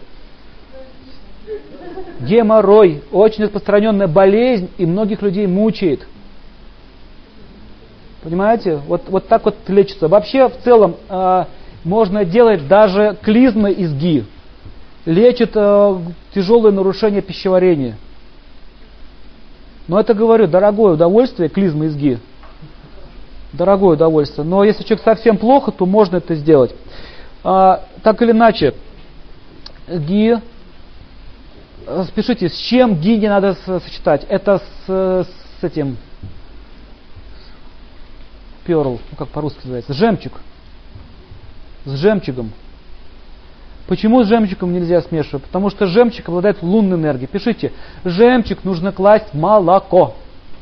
Геморрой, очень распространенная болезнь и многих людей мучает. Понимаете? Вот так вот лечится. Вообще, в целом, можно делать даже клизмы из ги. Лечит тяжелое нарушение пищеварения. Но это, говорю, дорогое удовольствие, клизмы из ги. Дорогое удовольствие. Но если человек совсем плохо, то можно это сделать. Так или иначе, ги... Спешите, с чем ги не надо сочетать? Это с этим... Перл, как по-русски называется? Жемчуг. С жемчугом. Почему с жемчугом нельзя смешивать? Потому что жемчуг обладает лунной энергией. Пишите, жемчуг нужно класть в молоко.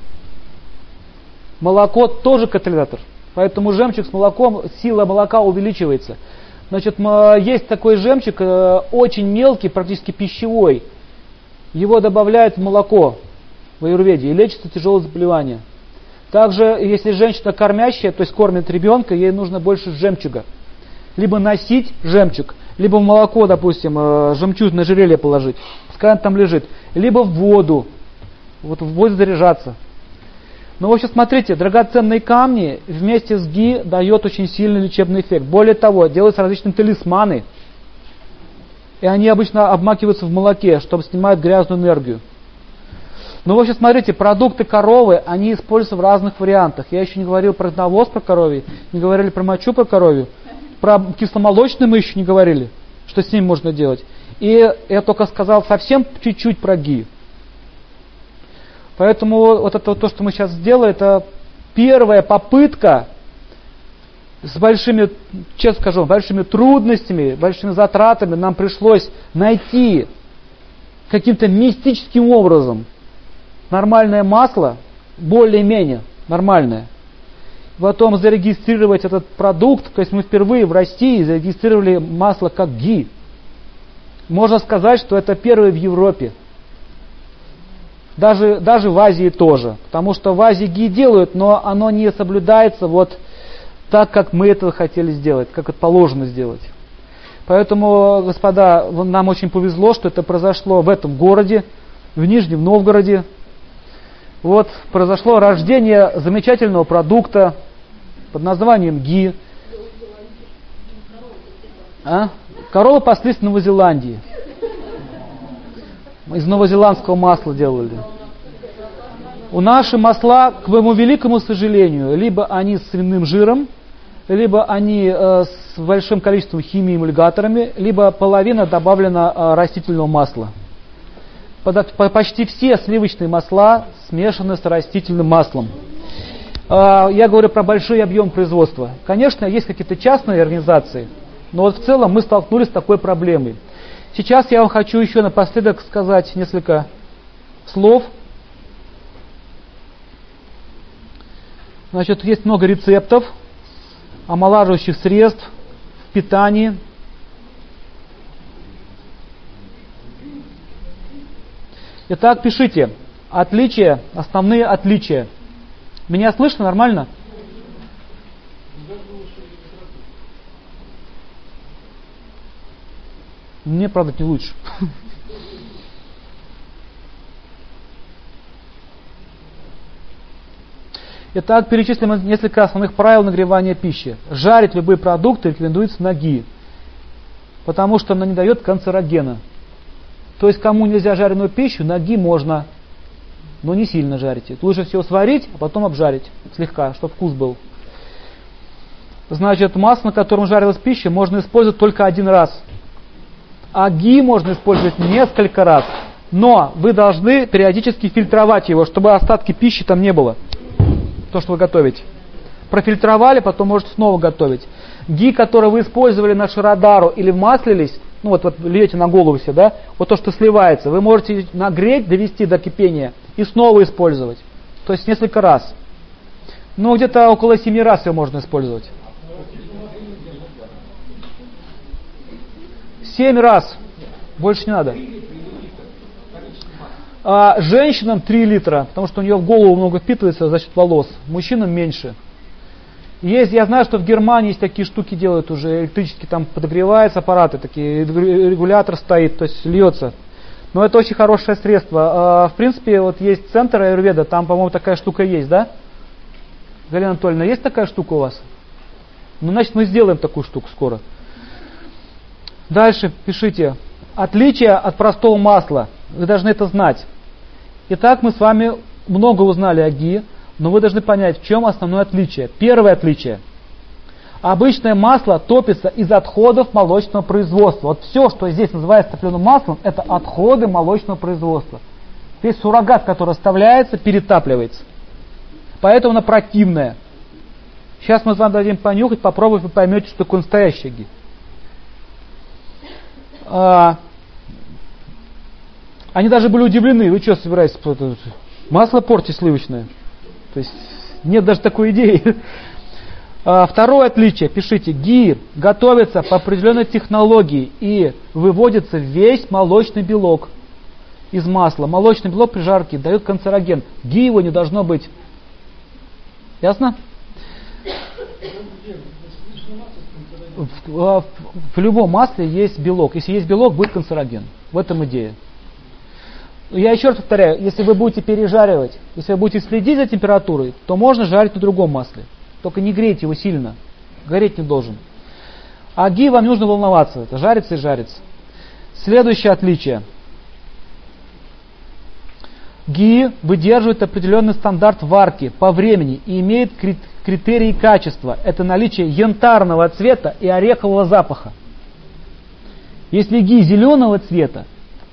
Молоко тоже катализатор. Поэтому жемчуг с молоком, сила молока увеличивается. Значит, есть такой жемчуг, очень мелкий, практически пищевой. Его добавляют в молоко в аюрведе и лечится тяжелое заболевание. Также, если женщина кормящая, то есть кормит ребенка, ей нужно больше жемчуга. Либо носить жемчуг, либо в молоко, допустим, жемчужное ожерелье положить, пускай он там лежит, либо в воду, вот в воду заряжаться. Но в общем, смотрите, драгоценные камни вместе с ги дает очень сильный лечебный эффект. Более того, делаются различные талисманы, и они обычно обмакиваются в молоке, чтобы снимать грязную энергию. Ну, в общем, смотрите, продукты коровы, они используются в разных вариантах. Я еще не говорил про навоз про коровий, не говорили про мочу про коровью. Про кисломолочные мы еще не говорили, что с ним можно делать. И я только сказал совсем чуть-чуть про ги. Поэтому вот это вот то, что мы сейчас сделали, это первая попытка с большими, честно скажу, большими трудностями, большими затратами нам пришлось найти каким-то мистическим образом нормальное масло, более-менее нормальное. Потом зарегистрировать этот продукт, то есть мы впервые в России зарегистрировали масло как ги. Можно сказать, что это первое в Европе. Даже в Азии тоже. Потому что в Азии ги делают, но оно не соблюдается вот так, как мы это хотели сделать, как это положено сделать. Поэтому, господа, нам очень повезло, что это произошло в этом городе, в Нижнем Новгороде. Вот произошло рождение замечательного продукта под названием ги. Коровы паслись в Новой Зеландии. Из новозеландского масла делали. У наши масла, к моему великому сожалению, либо они с свиным жиром, либо они с большим количеством химии и эмульгаторами, либо половина добавлена растительного масла. Почти все сливочные масла смешаны с растительным маслом. Я говорю про большой объем производства. Конечно, есть какие-то частные организации, но вот в целом мы столкнулись с такой проблемой. Сейчас я вам хочу еще напоследок сказать несколько слов. Значит, есть много рецептов, омолаживающих средств в питании. Итак, пишите отличия, основные отличия. Меня слышно нормально? Мне, правда, не лучше. Итак, перечислим несколько основных правил нагревания пищи. Жарить любые продукты рекомендуется на ги, потому что она не дает канцерогена. То есть, кому нельзя жареную пищу, на ги можно, но не сильно жарите. Лучше всего сварить, а потом обжарить слегка, чтобы вкус был. Значит, масло, на котором жарилась пища, можно использовать только один раз. А ги можно использовать несколько раз. Но вы должны периодически фильтровать его, чтобы остатки пищи там не было. То, что вы готовите. Профильтровали, потом можете снова готовить. Ги, который вы использовали на шарадару или вмаслились, ну вот льете на голову себе, да, вот то, что сливается, вы можете нагреть, довести до кипения и снова использовать. То есть несколько раз. Ну, где-то около 7 раз его можно использовать. 7 раз. Больше не надо. Женщинам 3 литра, потому что у нее в голову много впитывается за счет волос. Мужчинам меньше. Есть, я знаю, что в Германии есть такие штуки делают уже, электрически там подогреваются аппараты, такие, регулятор стоит, то есть льется. Но это очень хорошее средство. В принципе, вот есть центр аюрведа, там, по-моему, такая штука есть, да? Галина Анатольевна, есть такая штука у вас? Ну, значит, мы сделаем такую штуку скоро. Дальше пишите. Отличие от простого масла. Вы должны это знать. Итак, мы с вами много узнали о ги, но вы должны понять, в чем основное отличие. Первое отличие. Обычное масло топится из отходов молочного производства. Вот все, что здесь называется топленым маслом, это отходы молочного производства. Весь суррогат, который оставляется, перетапливается. Поэтому оно противное. Сейчас мы с вами дадим понюхать, попробовать, вы поймете, что такое настоящее ги. Они даже были удивлены. Вы что собираетесь? Масло портить сливочное? То есть нет даже такой идеи. Второе отличие. Пишите. ги готовится по определенной технологии и выводится весь молочный белок из масла. Молочный белок при жарке дает канцероген. Ги его не должно быть. Ясно? В любом масле есть белок. Если есть белок, будет канцероген. В этом идея. Я еще раз повторяю, если вы будете пережаривать, если вы будете следить за температурой, то можно жарить на другом масле. Только не грейте его сильно. Гореть не должен. А ги вам не нужно волноваться. Это жарится и жарится. Следующее отличие. Ги выдерживает определенный стандарт варки по времени и имеет критерии качества. Это наличие янтарного цвета и орехового запаха. Если ги зеленого цвета,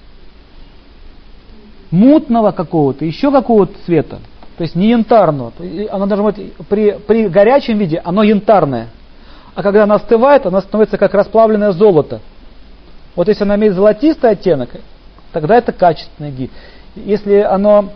мутного какого-то, еще какого-то цвета, то есть не янтарного, оно должно быть при горячем виде, оно янтарное. А когда оно остывает, оно становится как расплавленное золото. Вот если оно имеет золотистый оттенок, тогда это качественное ги. Если оно,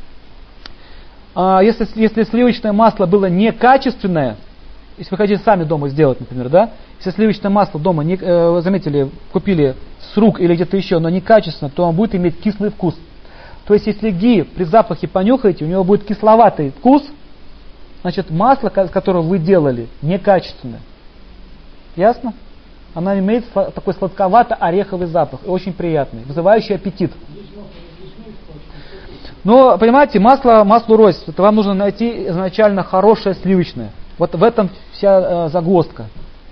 если сливочное масло было некачественное, если вы хотите сами дома сделать, например, да, если сливочное масло дома, вы заметили, купили с рук или где-то еще, но некачественно, то он будет иметь кислый вкус. То есть, если ги при запахе понюхаете, у него будет кисловатый вкус, значит, масло, которое вы делали, некачественное. Ясно? Оно имеет такой сладковато-ореховый запах, и очень приятный, вызывающий аппетит. Но, понимаете, маслу рознь. Это вам нужно найти изначально хорошее сливочное. Вот в этом вся загвоздка.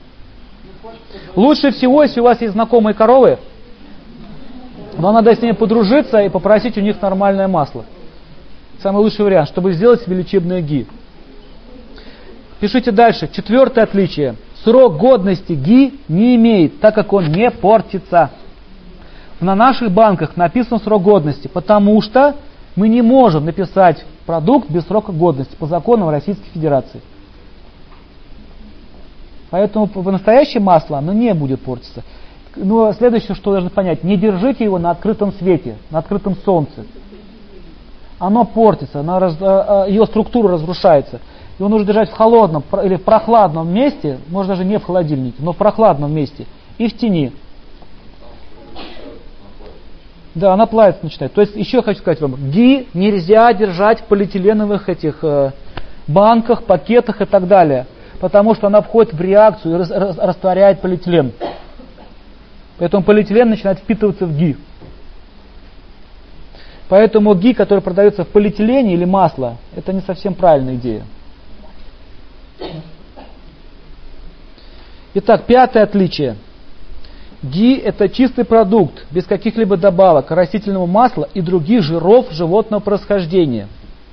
Лучше всего, если у вас есть знакомые коровы, вам надо с ними подружиться и попросить у них нормальное масло. Самый лучший вариант, чтобы сделать себе лечебное ги. Пишите дальше. Четвертое отличие. Срок годности ги не имеет, так как он не портится. На наших банках написан срок годности, потому что Мы не можем написать продукт без срока годности по законам Российской Федерации. Поэтому настоящее масло, оно не будет портиться. Но следующее, что должны понять, не держите его на открытом свете, на открытом солнце. Оно портится, ее структура разрушается. Его нужно держать в холодном или в прохладном месте, может даже не в холодильнике, но в прохладном месте и в тени. Да, она плавится начинает. То есть еще хочу сказать вам, ги нельзя держать в полиэтиленовых этих банках, пакетах и так далее, потому что она входит в реакцию и растворяет полиэтилен. Поэтому полиэтилен начинает впитываться в ги. Поэтому ги, который продается в полиэтилене или масло, это не совсем правильная идея. Итак, пятое отличие. Ги – это чистый продукт, без каких-либо добавок, растительного масла и других жиров животного происхождения.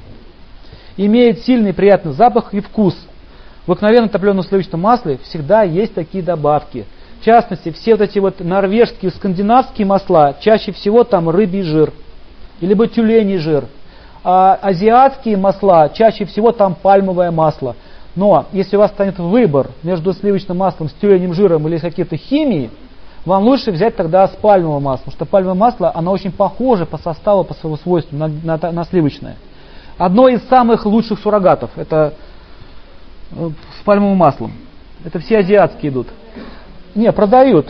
Имеет сильный приятный запах и вкус. В обыкновенном топленом сливочном масле всегда есть такие добавки. В частности, все вот эти вот норвежские, скандинавские масла, чаще всего там рыбий жир, либо тюленей жир. А азиатские масла, чаще всего там пальмовое масло. Но если у вас станет выбор между сливочным маслом с тюленем жиром или с какой-то химией, вам лучше взять тогда с пальмового масла, потому что пальмовое масло, оно очень похоже по составу, по своему свойству на сливочное. Одно из самых лучших суррогатов, это с пальмовым маслом. Это все азиатские идут. Не, продают,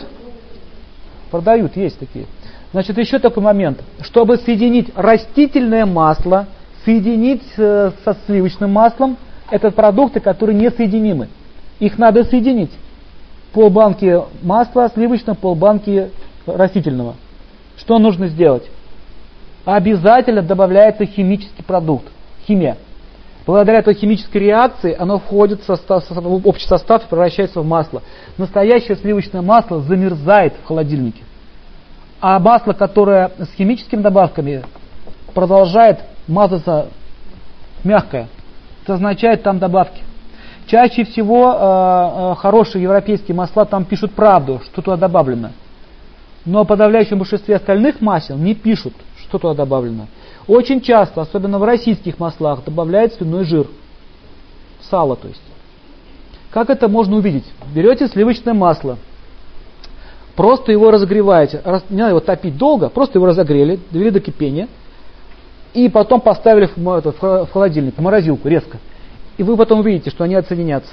есть такие. Значит, еще такой момент. Чтобы соединить растительное масло, соединить со сливочным маслом, это продукты, которые несоединимы. Их надо соединить. Полбанки масла сливочного, полбанки растительного. Что нужно сделать? Обязательно добавляется химический продукт, химия. Благодаря этой химической реакции оно входит в общий состав и превращается в масло. Настоящее сливочное масло замерзает в холодильнике. А масло, которое с химическими добавками, продолжает мазаться мягкое. Это означает, там добавки. Чаще всего хорошие европейские масла там пишут правду, что туда добавлено. Но в подавляющем большинстве остальных масел не пишут, что туда добавлено. Очень часто, особенно в российских маслах, добавляют свиной жир. Сало, то есть. Как это можно увидеть? Берете сливочное масло, просто его разогреваете. Не надо его топить долго, просто его разогрели, довели до кипения. И потом поставили в холодильник, в морозилку резко. И вы потом увидите, что они отсоединятся.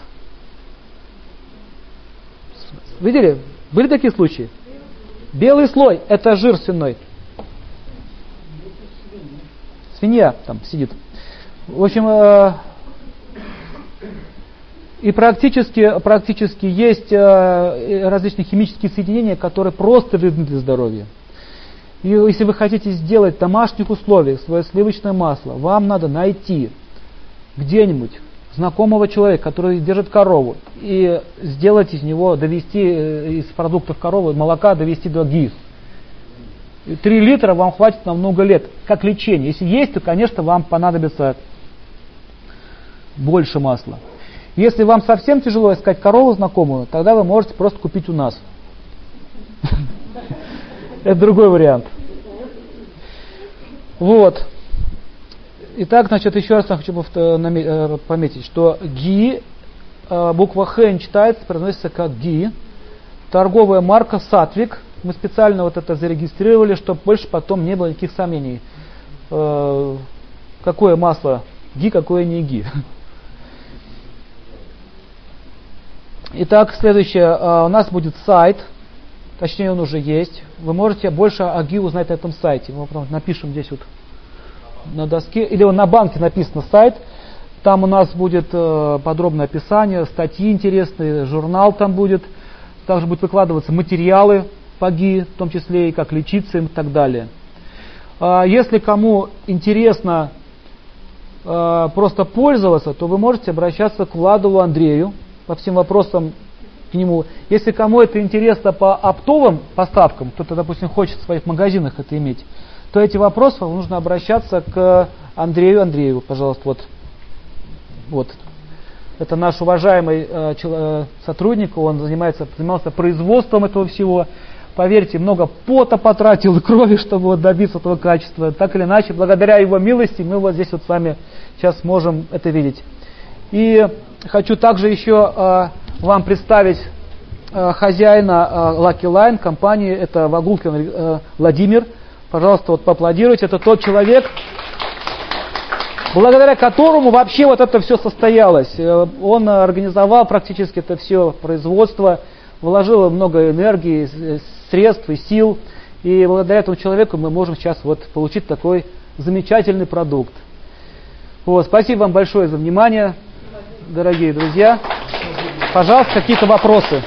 Видели? Были такие случаи? Белый слой – это жир свиной. Свинья там сидит. В общем, и практически есть различные химические соединения, которые просто вредны для здоровья. И если вы хотите сделать в домашних условиях свое сливочное масло, вам надо найти где-нибудь знакомого человека, который держит корову, и сделать из него, довести из продуктов коровы, молока довести до ги. 3 литра вам хватит на много лет, как лечение. Если есть, то, конечно, вам понадобится больше масла. Если вам совсем тяжело искать корову знакомую, тогда вы можете просто купить у нас. Это другой вариант. Вот. Итак, значит, еще раз я хочу пометить, что ги, буква Х не читается, произносится как ги. Торговая марка Сатвик. Мы специально вот это зарегистрировали, чтобы больше потом не было никаких сомнений. Какое масло ги, какое не ги. Итак, следующее. У нас будет сайт. Точнее, он уже есть. Вы можете больше о ги узнать на этом сайте. Мы потом напишем здесь вот на доске. Или на банке написано сайт. Там у нас будет подробное описание, статьи интересные, журнал там будет. Также будут выкладываться материалы по ги, в том числе и как лечиться им и так далее. Если кому интересно просто пользоваться, то вы можете обращаться к Владову Андрею по всем вопросам к нему. Если кому это интересно по оптовым поставкам, кто-то, допустим, хочет в своих магазинах это иметь, то эти вопросы вам нужно обращаться к Андрею Андрееву, пожалуйста. Вот. Это наш уважаемый сотрудник, он занимался производством этого всего. поверьте, много пота потратил и крови, чтобы вот добиться этого качества. Так или иначе, благодаря его милости мы вот здесь вот с вами сейчас можем это видеть. И хочу также еще вам представить хозяина Lucky Line компании, это Вагулкин Владимир. Пожалуйста, вот поаплодируйте. Это тот человек, благодаря которому вообще вот это все состоялось. Он организовал практически это все производство, вложил много энергии, средств и сил. И благодаря этому человеку мы можем сейчас вот получить такой замечательный продукт. Вот, спасибо вам большое за внимание, дорогие друзья. Пожалуйста, какие-то вопросы.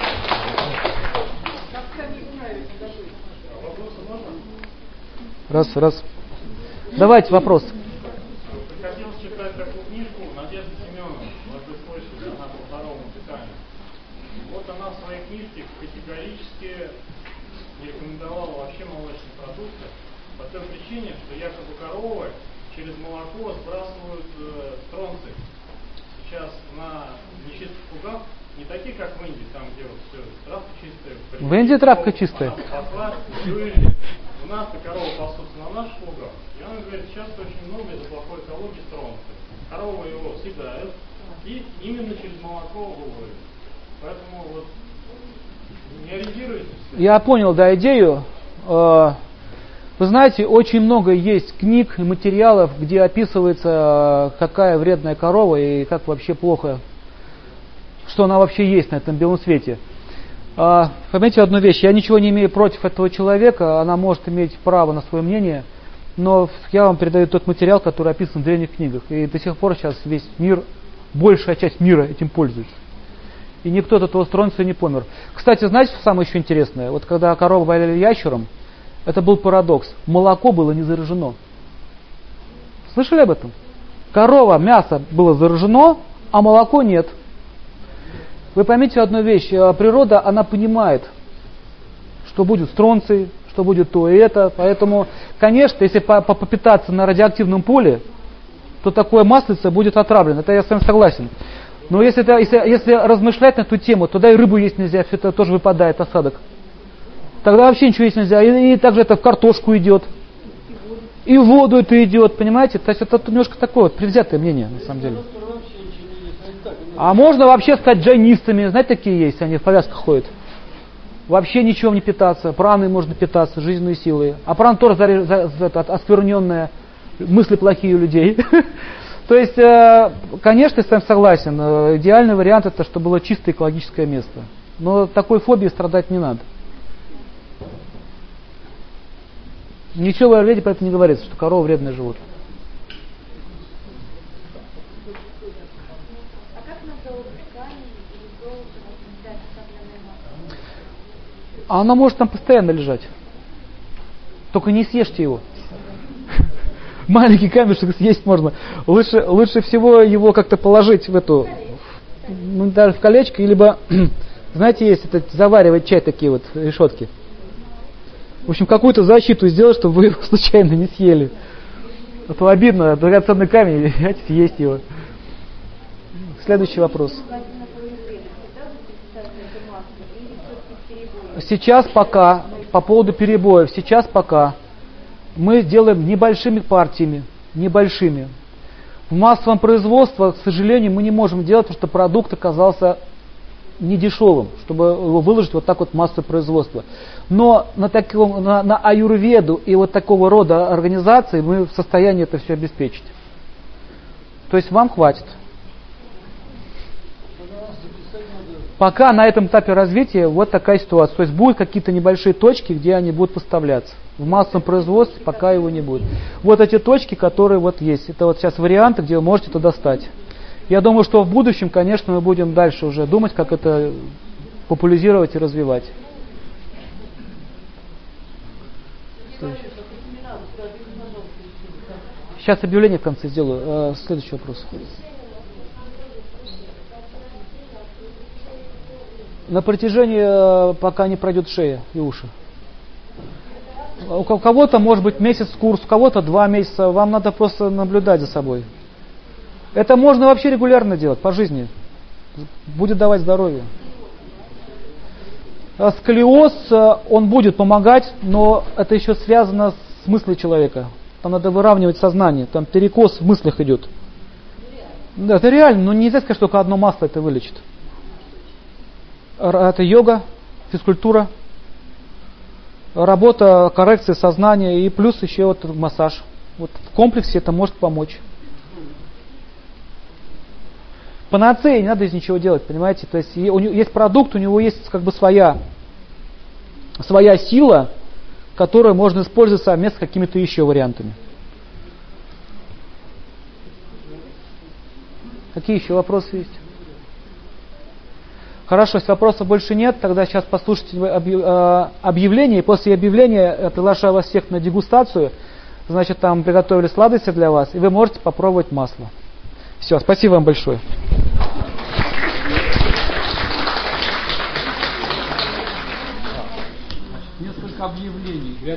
Раз. Давайте вопрос. Хотел читать такую книжку Надежды Семеновны, может быть, слышали, она по здоровому питанию. Вот она в своей книжке категорически не рекомендовала вообще молочные продукты по той причине, что якобы коровы через молоко сбрасывают стронций. Сейчас на нечистых лугах, не такие, как в Индии, там где вот все травка чистая. В Индии травка чистая. У нас коровы пасутся на наших лугах. И она говорит, сейчас очень много из-за плохой экологии стронция. Коровы его съедают и именно через молоко выводят. Поэтому вот не ориентируйтесь. Я понял, да, идею. Вы знаете, очень много есть книг и материалов, где описывается, какая вредная корова и как вообще плохо, что она вообще есть на этом белом свете. Поймите одну вещь, я ничего не имею против этого человека, она может иметь право на свое мнение, но я вам передаю тот материал, который описан в древних книгах, и до сих пор сейчас весь мир, большая часть мира этим пользуется. И никто от этого стронция не помер. Кстати, знаете, что самое еще интересное? Вот когда корову валяли ящером, это был парадокс. Молоко было не заражено. Слышали об этом? Корова, мясо было заражено, а молоко нет. Вы поймите одну вещь, природа, она понимает, что будет стронций, что будет то и это, поэтому, конечно, если попитаться на радиоактивном поле, то такое маслице будет отравлено, это я с вами согласен. Но если размышлять на эту тему, то да и рыбу есть нельзя, все это тоже выпадает, осадок. Тогда вообще ничего есть нельзя, и также это в картошку идет, и в воду это идет, понимаете, то есть это немножко такое вот предвзятое мнение, на самом деле. А можно вообще стать джайнистами, знаете, такие есть, они в повязках ходят. Вообще ничем не питаться, праной можно питаться, жизненной силой. А прана тоже оскверненная, мысли плохие у людей. То есть, конечно, я с вами согласен, идеальный вариант это, чтобы было чистое экологическое место. Но такой фобией страдать не надо. Ничего в аюрведе про это не говорится, что корова вредное животное. А оно может там постоянно лежать. Только не съешьте его. Маленький камешек съесть можно. Лучше всего его как-то положить в эту, ну, даже в колечко, либо, знаете, есть это, заваривать чай, такие вот решетки. В общем, какую-то защиту сделать, чтобы вы его случайно не съели. А то обидно, драгоценный камень, съесть его. Следующий вопрос. Сейчас пока, по поводу перебоев, сейчас пока мы делаем небольшими партиями, небольшими. В массовом производстве, к сожалению, мы не можем делать, потому что продукт оказался недешевым, чтобы его выложить вот так вот в массовое производство. Но на аюрведу и вот такого рода организации мы в состоянии это все обеспечить. То есть вам хватит. Пока на этом этапе развития вот такая ситуация. То есть будут какие-то небольшие точки, где они будут поставляться. В массовом производстве пока его не будет. Вот эти точки, которые вот есть. Это вот сейчас варианты, где вы можете это достать. Я думаю, что в будущем, конечно, мы будем дальше уже думать, как это популяризировать и развивать. Сейчас объявление в конце сделаю. Следующий вопрос. На протяжении, пока не пройдет шея и уши. У кого-то может быть месяц курс, у кого-то 2 месяца. Вам надо просто наблюдать за собой. Это можно вообще регулярно делать, по жизни. Будет давать здоровье. Сколиоз, он будет помогать, но это еще связано с мыслью человека. Там надо выравнивать сознание, там перекос в мыслях идет. Да, это реально, но нельзя сказать, что только одно масло это вылечит. Это йога, физкультура, работа, коррекция сознания и плюс еще вот массаж. Вот в комплексе это может помочь. Панацея, не надо из ничего делать, понимаете? То есть у него есть продукт, у него есть как бы своя сила, которую можно использовать совместно с какими-то еще вариантами. Какие еще вопросы есть? Хорошо, если вопросов больше нет, тогда сейчас послушайте объявление. И после объявления я приглашаю вас всех на дегустацию. Значит, там приготовили сладости для вас, и вы можете попробовать масло. Все, спасибо вам большое. Несколько объявлений.